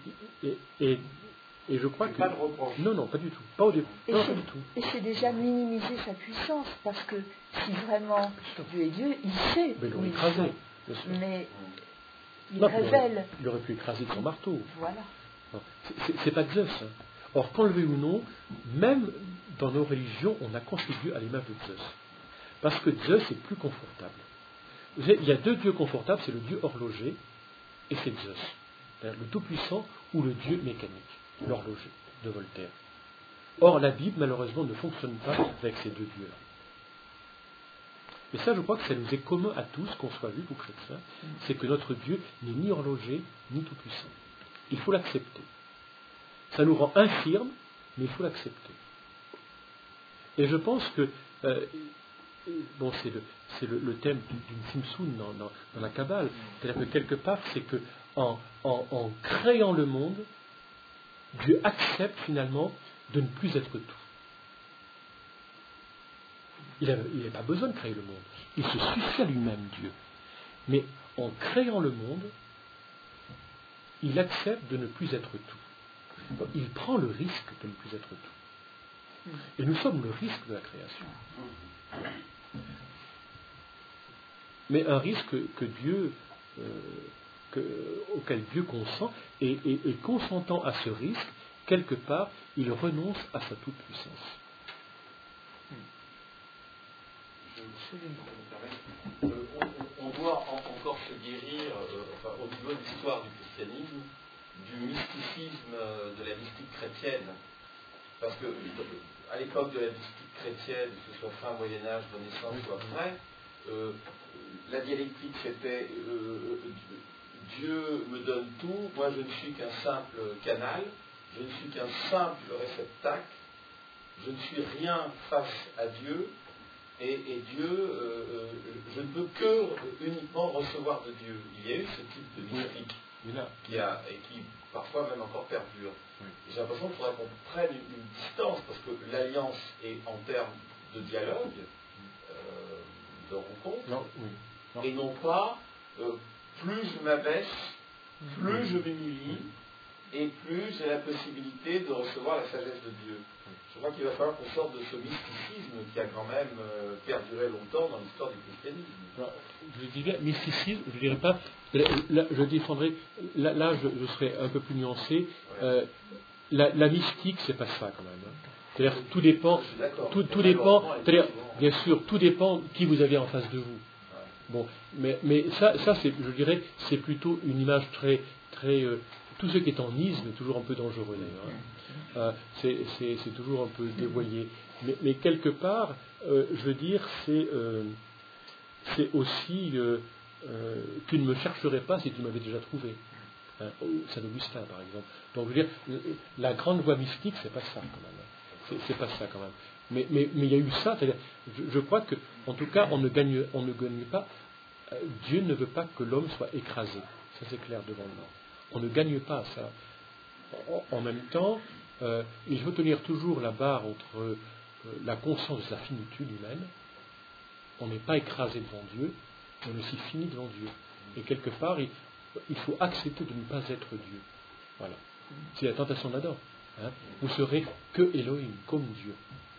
et je crois que. Pas de reproche. Non, pas du tout. Pas au début. Non, pas du tout. Et c'est déjà minimiser sa puissance, parce que si vraiment Dieu est Dieu, il sait. Mais il où l'aurait il écrasé. est. Bien sûr. Mais il Non, révèle. il aurait pu écraser de son marteau. Voilà. C'est pas Zeus. Hein. Or, qu'on le veuille ou non, même dans nos religions, on a construit Dieu à l'image de Zeus. Parce que Zeus est plus confortable. Vous savez, il y a deux dieux confortables, c'est le dieu horloger et c'est Zeus. C'est-à-dire le tout-puissant ou le dieu mécanique, l'horloger de Voltaire. Or, la Bible, malheureusement, ne fonctionne pas avec ces deux dieux-là. Et ça, je crois que ça nous est commun à tous, qu'on soit juif ou chrétien, c'est que notre Dieu n'est ni horloger, ni tout-puissant. Il faut l'accepter. Ça nous rend infirmes, mais il faut l'accepter. Et je pense que, c'est le thème d'une Simsoun dans la Kabbale, c'est-à-dire que quelque part, c'est que en créant le monde, Dieu accepte finalement de ne plus être tout. Il n'a pas besoin de créer le monde. Il se suffit à lui-même, Dieu. Mais en créant le monde, il accepte de ne plus être tout. Donc, il prend le risque de ne plus être tout. Et nous sommes le risque de la création. Mais un risque auquel Dieu consent, et consentant à ce risque, quelque part, il renonce à sa toute-puissance. On doit encore se guérir, au niveau de l'histoire du christianisme, du mysticisme de la mystique chrétienne. Parce que à l'époque de la mystique chrétienne, que ce soit fin Moyen-Âge, Renaissance ou après, la dialectique c'était Dieu me donne tout, moi je ne suis qu'un simple canal, je ne suis qu'un simple réceptacle, je ne suis rien face à Dieu, et Dieu, je ne peux que uniquement recevoir de Dieu. Il y a eu ce type de mystique qui parfois même encore perdure. J'ai l'impression qu'il faudrait qu'on prenne une distance, parce que l'alliance est en termes de dialogue, de rencontre, et non pas plus je m'abaisse, plus je m'humilie, et plus j'ai la possibilité de recevoir la sagesse de Dieu. Je crois qu'il va falloir qu'on sorte de ce mysticisme qui a quand même perduré longtemps dans l'histoire du christianisme. Je dirais mysticisme, je ne dirais pas. Là, je défendrai. Là, je serais un peu plus nuancé. La mystique, c'est pas ça quand même. Hein. C'est-à-dire tout dépend. Tout dépend. C'est-à-dire, bien sûr, tout dépend qui vous avez en face de vous. Bon, mais ça, je dirais, c'est plutôt une image très. Tout ce qui est en isme est toujours un peu dangereux d'ailleurs. Hein. C'est toujours un peu dévoyé. Mais quelque part, je veux dire, c'est aussi tu ne me chercherais pas si tu m'avais déjà trouvé. Hein, Saint Augustin, par exemple. Donc, je veux dire, la grande voie mystique, c'est pas ça quand même. C'est pas ça quand même. Mais il y a eu ça. C'est-à-dire, je crois que, en tout cas, on ne gagne pas. Dieu ne veut pas que l'homme soit écrasé. Ça, c'est clair devant nous. On ne gagne pas à ça. En même temps, il faut tenir toujours la barre entre la conscience de sa finitude humaine. On n'est pas écrasé devant Dieu, on est aussi fini devant Dieu. Et quelque part, il faut accepter de ne pas être Dieu. Voilà. C'est la tentation d'Adam. Hein. Vous serez que Elohim, comme Dieu.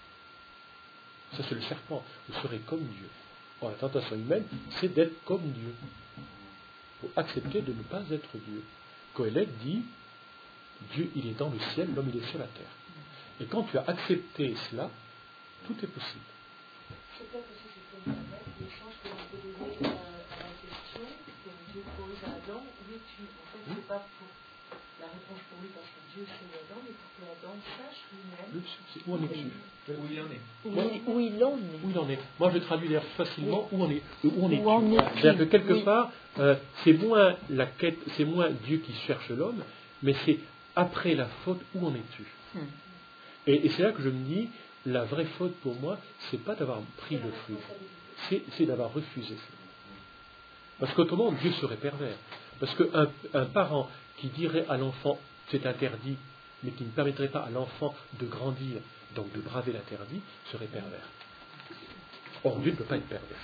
Ça, c'est le serpent. Vous serez comme Dieu. Or, la tentation humaine, c'est d'être comme Dieu. Il faut accepter de ne pas être Dieu. Coëlette dit, Dieu, il est dans le ciel, l'homme, il est sur la terre. Et quand tu as accepté cela, tout est possible. C'est peut-être aussi cette l'échange que l'on peut donner à la question que Dieu pose à Adam, où es-tu? En fait, c'est pas pour la réponse pour lui parce que Dieu c'est Adam, mais pour que Adam sache lui-même où en es-tu? Où il en est. Où il en est. Où il en est. Moi, je traduis d'ailleurs facilement où en est-tu. C'est-à-dire que quelque part, c'est moins la quête, c'est moins Dieu qui cherche l'homme, mais c'est après la faute, où en es-tu? Et c'est là que je me dis, la vraie faute pour moi, c'est pas d'avoir pris le fruit, c'est d'avoir refusé. Parce qu'autrement, Dieu serait pervers. Parce qu'un parent qui dirait à l'enfant, c'est interdit, mais qui ne permettrait pas à l'enfant de grandir, donc de braver l'interdit, serait pervers. Or, Dieu ne peut pas être pervers.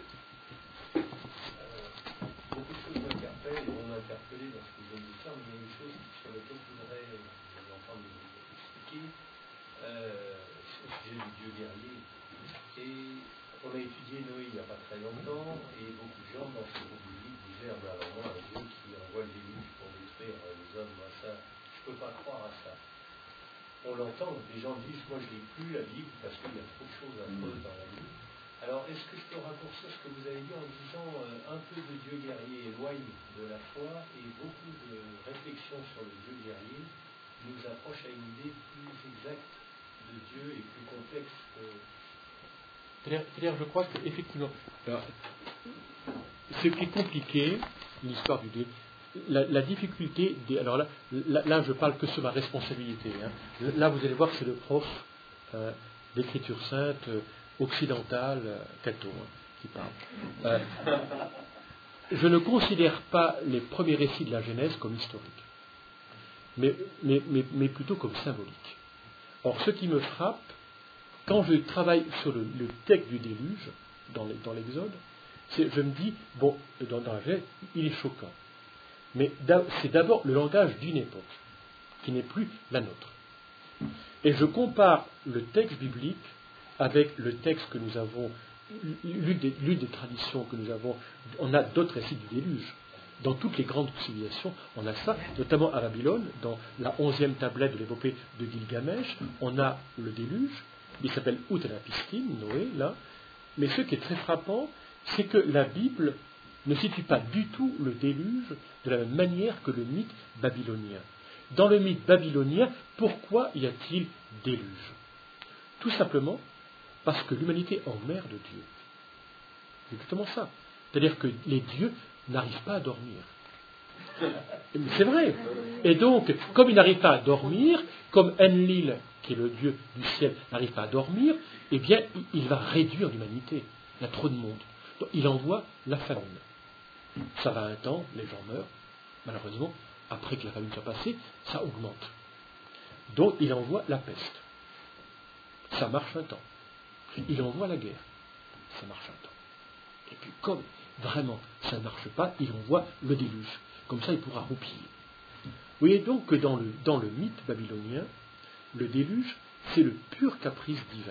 Beaucoup de choses m'interpellent et vont m'interpeller dans ce que je dis ça, mais il y a une chose sur laquelle je voudrais vous entendre expliquer, c'est le sujet du Dieu guerrier. Et on a étudié Noé il n'y a pas très longtemps, et beaucoup de gens dans ce groupe biblique disaient, alors moi, un Dieu qui envoie le déluge pour détruire les hommes, moi, ça, je ne peux pas croire à ça. On l'entend, les gens disent, moi je ne lis plus la Bible parce qu'il y a trop de choses affreuses dans la Bible. Alors, est-ce que je peux raccourcir ce que vous avez dit en disant un peu de Dieu guerrier éloigne de la foi et beaucoup de réflexions sur le Dieu guerrier nous approche à une idée plus exacte de Dieu et plus complexe que... C'est-à-dire, je crois qu'effectivement, ce qui est compliqué, l'histoire du Dieu, la difficulté, alors là, je parle que sur ma responsabilité. Hein. Là, vous allez voir que c'est le prof d'écriture sainte occidentale, Cato, qui parle. Je ne considère pas les premiers récits de la Genèse comme historiques, mais plutôt comme symboliques. Or, ce qui me frappe, quand je travaille sur le texte du déluge, dans l'Exode, je me dis, bon, dans la Genèse, il est choquant. Mais c'est d'abord le langage d'une époque, qui n'est plus la nôtre. Et je compare le texte biblique avec le texte que nous avons, l'une des traditions que nous avons. On a d'autres récits du déluge. Dans toutes les grandes civilisations, on a ça, notamment à Babylone, dans la 11e tablette de l'épopée de Gilgamesh, on a le déluge, il s'appelle Utnapishtim, Noé, là. Mais ce qui est très frappant, c'est que la Bible ne situe pas du tout le déluge de la même manière que le mythe babylonien. Dans le mythe babylonien, pourquoi y a-t-il déluge? Tout simplement parce que l'humanité est en mer de Dieu. C'est exactement ça. C'est-à-dire que les dieux n'arrivent pas à dormir. C'est vrai. Et donc, comme ils n'arrivent pas à dormir, comme Enlil, qui est le dieu du ciel, n'arrive pas à dormir, eh bien, il va réduire l'humanité. Il y a trop de monde. Donc, il envoie la famine. Ça va un temps, les gens meurent. Malheureusement, après que la famine soit passée, ça augmente. Donc, il envoie la peste. Ça marche un temps. Il envoie la guerre. Ça marche un temps. Et puis, comme vraiment ça ne marche pas, il envoie le déluge. Comme ça, il pourra roupiller. Vous voyez donc que dans le mythe babylonien, le déluge, c'est le pur caprice divin.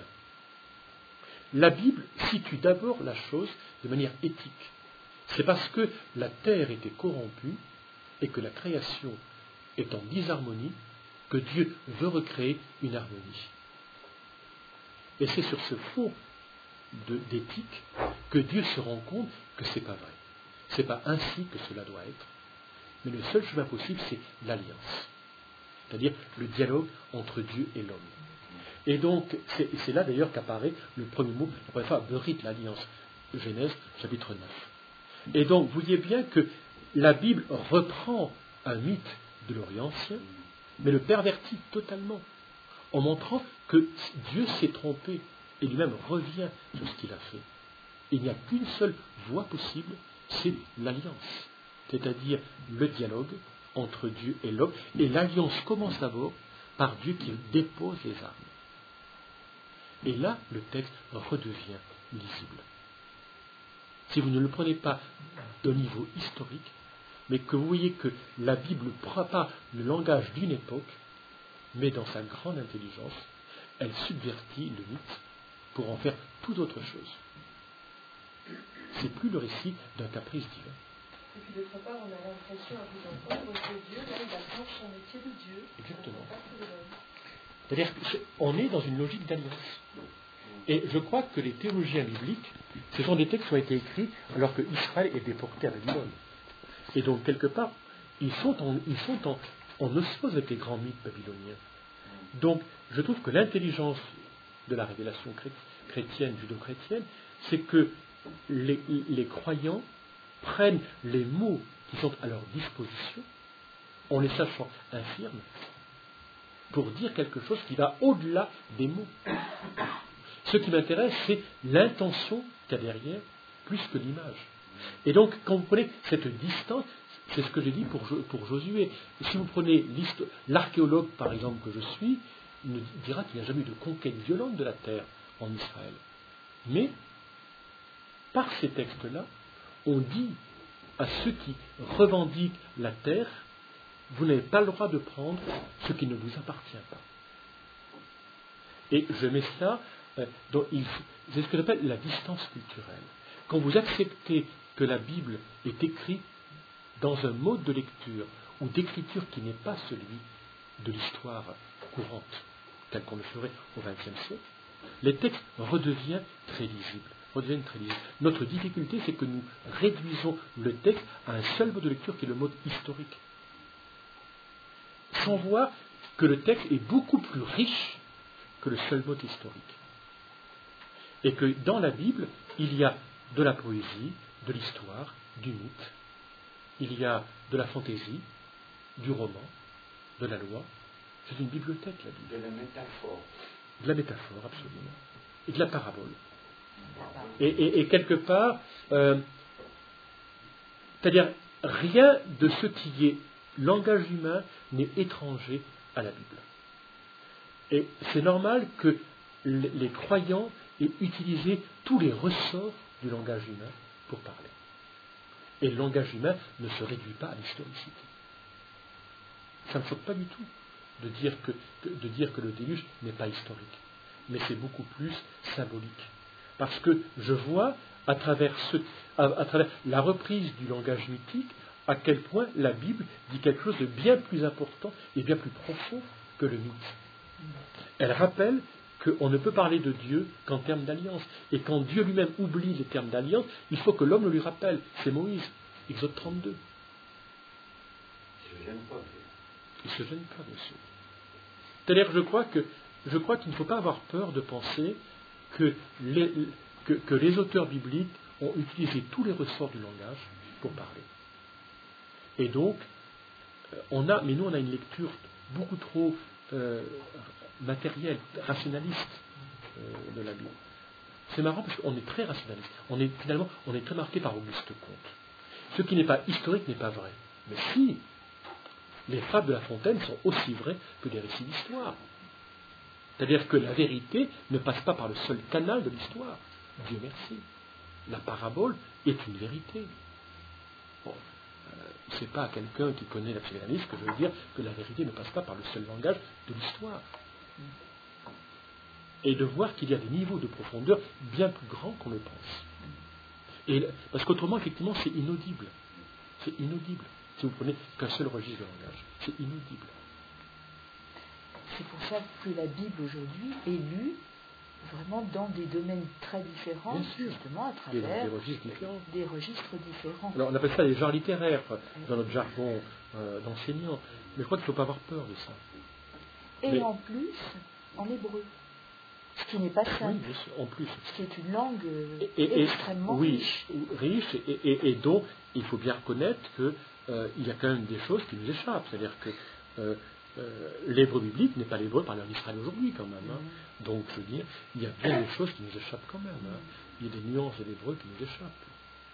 La Bible situe d'abord la chose de manière éthique. C'est parce que la terre était corrompue et que la création est en disharmonie que Dieu veut recréer une harmonie. Et c'est sur ce fond d'éthique que Dieu se rend compte que ce n'est pas vrai. Ce n'est pas ainsi que cela doit être. Mais le seul chemin possible, c'est l'alliance. C'est-à-dire le dialogue entre Dieu et l'homme. Et donc, c'est là d'ailleurs qu'apparaît le premier mot, la première fois, Berith, l'alliance. Genèse, chapitre 9. Et donc, vous voyez bien que la Bible reprend un mythe de l'Orient ancien, mais le pervertit totalement, en montrant que Dieu s'est trompé et lui-même revient sur ce qu'il a fait. Il n'y a qu'une seule voie possible, c'est l'alliance, c'est-à-dire le dialogue entre Dieu et l'homme. Et l'alliance commence d'abord par Dieu qui dépose les armes. Et là, le texte redevient lisible. Si vous ne le prenez pas d'un niveau historique, mais que vous voyez que la Bible ne prend pas le langage d'une époque, mais dans sa grande intelligence, elle subvertit le mythe pour en faire toute autre chose. C'est plus le récit d'un caprice divin. Et puis d'autre part, on a l'impression à vous entendre que Dieu, là, il apprend son métier de Dieu. Exactement. C'est-à-dire qu'on est dans une logique d'alliance. Et je crois que les théologiens bibliques, ce sont des textes qui ont été écrits alors que Israël est déporté à Babylone. Et donc, quelque part, ils sont en osmose avec les grands mythes babyloniens. Donc, je trouve que l'intelligence de la révélation chrétienne, judo-chrétienne, c'est que les croyants prennent les mots qui sont à leur disposition, en les sachant infirmes, pour dire quelque chose qui va au-delà des mots. Ce qui m'intéresse, c'est l'intention qu'il y a derrière, plus que l'image. Et donc, quand vous prenez cette distance, c'est ce que j'ai dit pour Josué. Si vous prenez l'archéologue, par exemple, que je suis, il nous dira qu'il n'y a jamais eu de conquête violente de la terre en Israël. Mais par ces textes-là, on dit à ceux qui revendiquent la terre, vous n'avez pas le droit de prendre ce qui ne vous appartient pas. Et je mets ça, c'est ce que j'appelle la distance culturelle. Quand vous acceptez que la Bible est écrite dans un mode de lecture ou d'écriture qui n'est pas celui de l'histoire courante, tel qu'on le ferait au XXe siècle, les textes redeviennent très lisibles. Notre difficulté, c'est que nous réduisons le texte à un seul mode de lecture qui est le mode historique, sans voir que le texte est beaucoup plus riche que le seul mode historique. Et que dans la Bible, il y a de la poésie, de l'histoire, du mythe, il y a de la fantaisie, du roman, de la loi. C'est une bibliothèque, la Bible. De la métaphore. De la métaphore, absolument. Et de la parabole. Et quelque part, c'est-à-dire, rien de ce qui est langage humain n'est étranger à la Bible. Et c'est normal que les croyants aient utilisé tous les ressorts du langage humain pour parler. Et le langage humain ne se réduit pas à l'historicité. Ça ne me choque pas du tout de dire que le déluge n'est pas historique. Mais c'est beaucoup plus symbolique. Parce que je vois, à travers la reprise du langage mythique, à quel point la Bible dit quelque chose de bien plus important et bien plus profond que le mythe. Elle rappelle qu'on ne peut parler de Dieu qu'en termes d'alliance. Et quand Dieu lui-même oublie les termes d'alliance, il faut que l'homme le lui rappelle. C'est Moïse, Exode 32. Il ne se gêne pas. Il ne se gêne pas, bien sûr. C'est-à-dire que je crois qu'il ne faut pas avoir peur de penser que les auteurs bibliques ont utilisé tous les ressorts du langage pour parler. Et donc, mais nous on a une lecture beaucoup trop matérielle, rationaliste de la Bible. C'est marrant parce qu'on est très rationaliste. On est très marqué par Auguste Comte. Ce qui n'est pas historique n'est pas vrai. Mais si, les fables de La Fontaine sont aussi vraies que des récits d'histoire. C'est-à-dire que la vérité ne passe pas par le seul canal de l'histoire. Dieu merci. La parabole est une vérité. Bon, c'est pas à quelqu'un qui connaît la psychanalyse que je veux dire que la vérité ne passe pas par le seul langage de l'histoire. Et de voir qu'il y a des niveaux de profondeur bien plus grands qu'on le pense. Parce qu'autrement, effectivement, c'est inaudible. C'est inaudible. Si vous prenez qu'un seul registre de langage, c'est inaudible. C'est pour ça que la Bible aujourd'hui est lue vraiment dans des domaines très différents, justement à travers des registres différents. Alors on appelle ça les genres littéraires dans notre jargon d'enseignant, mais je crois qu'il ne faut pas avoir peur de ça. Et en plus, en hébreu, ce qui n'est pas simple. Oui, en plus. Ce qui est une langue extrêmement riche. Riche, et dont il faut bien reconnaître qu'il y a quand même des choses qui nous échappent. C'est-à-dire que l'hébreu biblique n'est pas l'hébreu parlé en Israël aujourd'hui quand même. Donc je veux dire, il y a bien des choses qui nous échappent quand même. Il y a des nuances de l'hébreu qui nous échappent.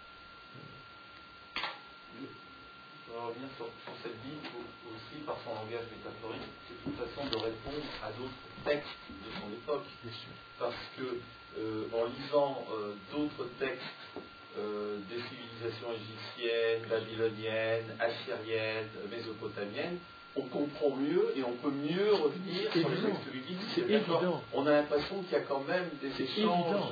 Je vais revenir sur cette Bible aussi par son langage métaphorique. C'est une façon de répondre à d'autres textes de son époque. Bien sûr. Parce que en lisant d'autres textes des civilisations égyptiennes, babyloniennes, assyriennes, mésopotamiennes, on comprend mieux et on peut mieux revenir sur le texte biblique. C'est évident. On a l'impression qu'il y a quand même des échanges.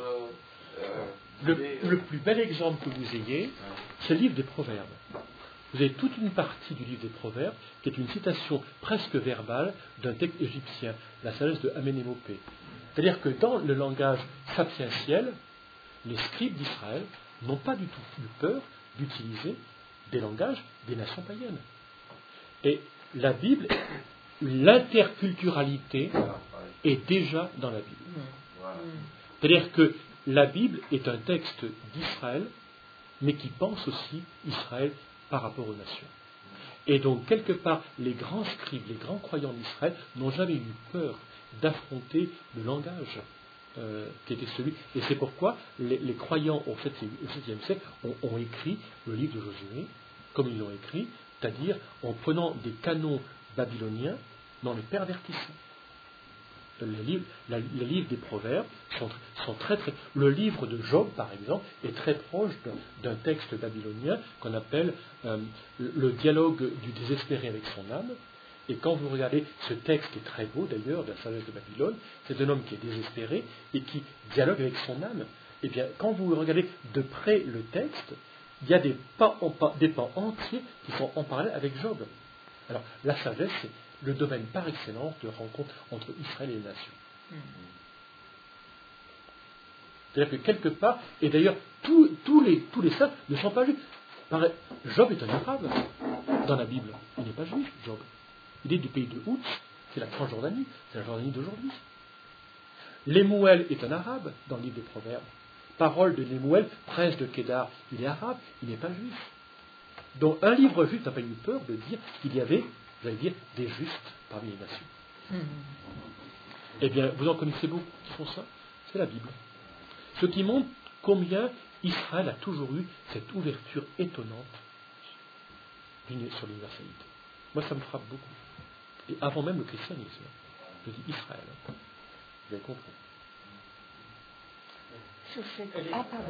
Le plus bel exemple que vous ayez, c'est le livre des Proverbes. Vous avez toute une partie du livre des Proverbes qui est une citation presque verbale d'un texte égyptien, la sagesse de Amenémopé. C'est-à-dire que dans le langage sapientiel, les scribes d'Israël n'ont pas du tout eu peur d'utiliser des langages des nations païennes. Et la Bible, l'interculturalité est déjà dans la Bible. C'est-à-dire que la Bible est un texte d'Israël, mais qui pense aussi Israël par rapport aux nations. Et donc, quelque part, les grands scribes, les grands croyants d'Israël n'ont jamais eu peur d'affronter le langage qui était celui. Et c'est pourquoi les croyants au VIIe siècle ont écrit le livre de Josué, comme ils l'ont écrit, c'est-à-dire en prenant des canons babyloniens, mais en les pervertissant. les livres des Proverbes sont très. Le livre de Job, par exemple, est très proche d'un texte babylonien qu'on appelle le dialogue du désespéré avec son âme. Et quand vous regardez ce texte, qui est très beau d'ailleurs, de la sagesse de Babylone, c'est un homme qui est désespéré et qui dialogue avec son âme. Eh bien, quand vous regardez de près le texte, il y a des pans entiers qui sont en parallèle avec Job. Alors, la sagesse, c'est le domaine par excellence de rencontre entre Israël et les nations. C'est-à-dire que quelque part, et d'ailleurs, tous les saints ne sont pas juifs. Job est un arabe dans la Bible. Il n'est pas juif, Job. Il est du pays de Hout, c'est la Transjordanie, c'est la Jordanie d'aujourd'hui. Lemuel est un arabe dans le livre des Proverbes. Parole de Lemuel, prince de Kédar, il est arabe, il n'est pas juif. Donc un livre juif n'a pas eu peur de dire qu'il y avait, j'allais dire, des justes parmi les nations. Eh bien, vous en connaissez beaucoup qui font ça, c'est la Bible. Ce qui montre combien Israël a toujours eu cette ouverture étonnante sur l'universalité. Moi, ça me frappe beaucoup. Et avant même le christianisme, je dis Israël. Vous avez compris. Ah, pardon.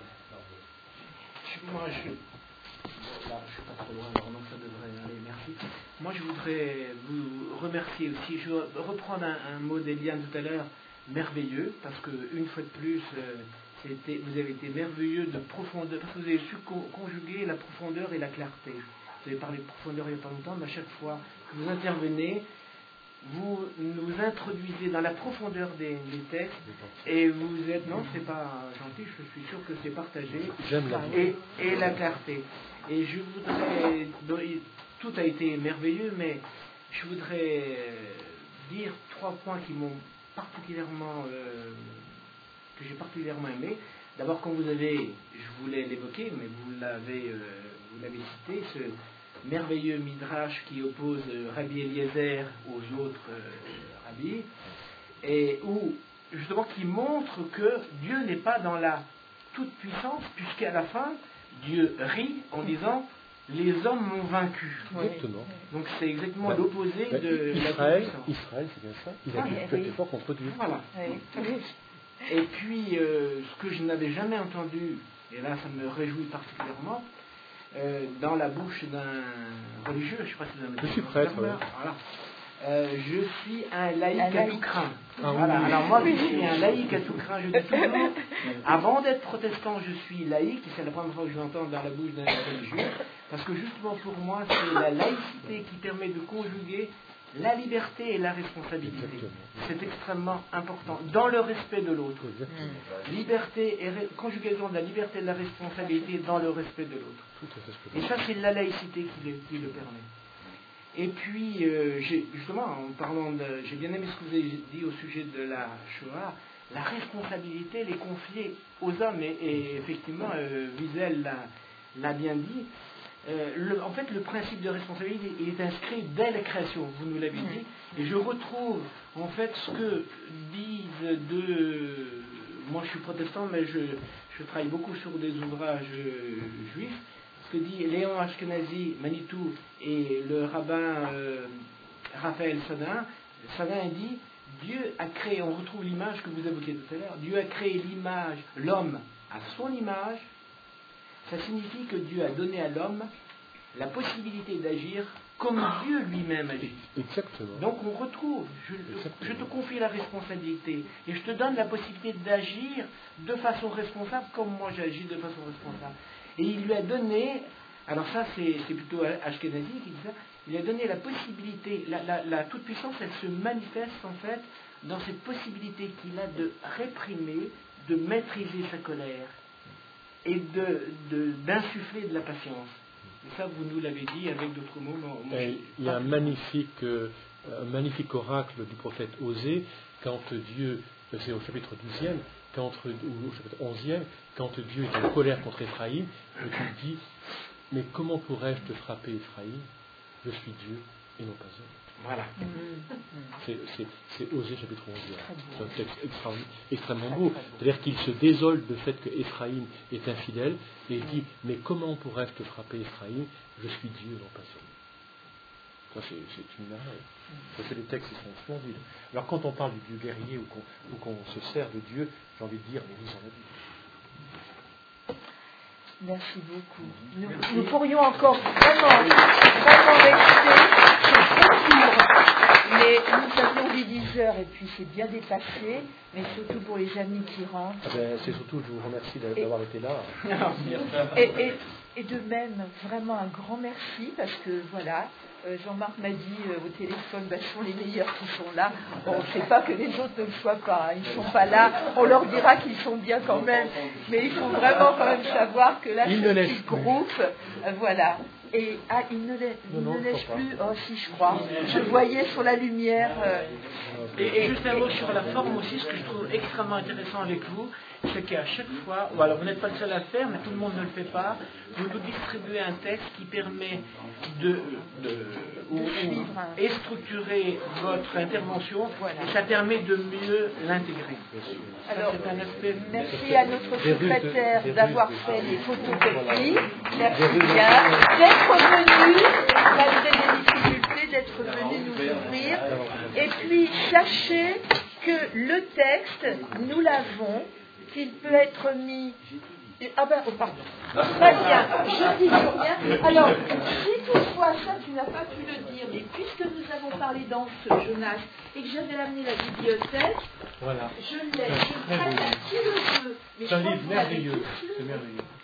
Moi, je suis pas trop loin, alors donc ça devrait aller, merci. Moi, je voudrais vous remercier aussi. Je vais reprendre un mot d'Eliane tout à l'heure, merveilleux, parce que une fois de plus, vous avez été merveilleux de profondeur, parce que vous avez su conjuguer la profondeur et la clarté. Vous avez parlé de profondeur il n'y a pas longtemps, mais à chaque fois que vous intervenez, vous nous introduisez dans la profondeur des textes, et vous êtes, non, c'est pas gentil, je suis sûr que c'est partagé, et la clarté. Et je voudrais, tout a été merveilleux, mais je voudrais dire 3 points qui m'ont particulièrement, que j'ai particulièrement aimé. D'abord, quand vous avez, je voulais l'évoquer, mais vous l'avez cité, ce merveilleux midrash qui oppose Rabbi Eliezer aux autres rabbis, et où justement qui montre que Dieu n'est pas dans la toute-puissance, puisqu'à la fin, Dieu rit en disant « les hommes m'ont vaincu ». Exactement. Donc c'est exactement l'opposé de la toute-puissance. Israël, c'est bien ça. Il a dit que fort contre Dieu. Voilà. Et puis, ce que je n'avais jamais entendu, et là ça me réjouit particulièrement, dans la bouche d'un religieux, je ne sais pas si vous en avez. Je suis prêtre. Voilà. Je suis un laïc à tout craint. Ah, voilà. Oui. Alors moi, je suis un laïc à tout craint. Je dis toujours, avant d'être protestant, je suis laïc. Et c'est la première fois que je l'entends dans la bouche d'un religieux. Parce que justement, pour moi, c'est la laïcité qui permet de conjuguer la liberté et la responsabilité. Exactement. C'est extrêmement important, dans le respect de l'autre. Liberté et conjugaison de la liberté et de la responsabilité dans le respect de l'autre. Et ça, c'est la laïcité qui le permet. Et puis, justement, en parlant j'ai bien aimé ce que vous avez dit au sujet de la Shoah, la responsabilité, les confier aux hommes, et effectivement, Wiesel l'a bien dit. En fait, le principe de responsabilité est inscrit dès la création, vous nous l'avez dit, et je retrouve en fait ce que disent moi je suis protestant, mais je travaille beaucoup sur des ouvrages juifs, ce que dit Léon Ashkenazi, Manitou, et le rabbin Raphaël Sadin. Sadin dit, Dieu a créé, on retrouve l'image que vous évoquiez tout à l'heure, Dieu a créé l'image, l'homme à son image. Ça signifie que Dieu a donné à l'homme la possibilité d'agir comme Dieu lui-même agit. Exactement. Donc on retrouve, je te confie la responsabilité et je te donne la possibilité d'agir de façon responsable comme moi j'agis de façon responsable. Et il lui a donné, alors ça c'est plutôt Ashkenazi qui dit ça, il lui a donné la possibilité, la toute-puissance, elle se manifeste en fait dans cette possibilité qu'il a de réprimer, de maîtriser sa colère et d'insuffler de la patience. Et ça, vous nous l'avez dit avec d'autres mots. Il y a un magnifique oracle du prophète Osée, quand Dieu, c'est au chapitre 12e, ou au chapitre 11e, quand Dieu est en colère contre Éphraïm, il dit, mais comment pourrais-je te frapper, Éphraïm? Je suis Dieu et non pas homme. Voilà. C'est Osée chapitre 11. C'est un texte extrêmement beau. C'est-à-dire qu'il se désole du fait que Éphraïm est infidèle et il dit, mais comment pourrais-je te frapper, Éphraïm? Je suis Dieu, non pas homme. Ça, c'est une merveille. Ça, c'est des textes qui sont splendides. Alors, quand on parle du Dieu guerrier ou qu'on se sert de Dieu, j'ai envie de dire, mais lisons la Bible. Merci beaucoup. Nous pourrions encore vraiment rester. C'est très court. Mais nous avions dit 10 heures et puis c'est bien dépassé. Mais surtout pour les amis qui rentrent. C'est surtout, je vous remercie d'avoir été là. Et de même, vraiment un grand merci parce que voilà, Jean-Marc m'a dit au téléphone, ce sont les meilleurs qui sont là. Bon, on ne sait pas que les autres ne le soient pas, ils ne sont pas là, on leur dira qu'ils sont bien quand même, mais il faut vraiment quand même savoir que là, ce petit groupe, voilà. Et il ne laisse plus, si je crois, je voyais sur la lumière. Et juste un mot sur la forme aussi, ce que je trouve extrêmement intéressant avec vous, c'est qu'à chaque fois, alors vous n'êtes pas le seul à le faire, mais tout le monde ne le fait pas, vous nous distribuez un texte qui permet et structurer votre intervention, et ça permet de mieux l'intégrer. Alors, merci à notre secrétaire d'avoir fait les photocopies, merci bien, d'être venu, malgré les difficultés, d'être venu nous ouvrir, et puis sachez que le texte, nous l'avons, qu'il peut être mis... pardon. Très bien, je dis rien. Alors, si toutefois, ça tu n'as pas pu le dire, mais puisque nous avons parlé dans ce Jonas et que j'avais amené la bibliothèque, voilà. je l'ai, je prête à qui le veut. C'est un livre merveilleux, c'est merveilleux.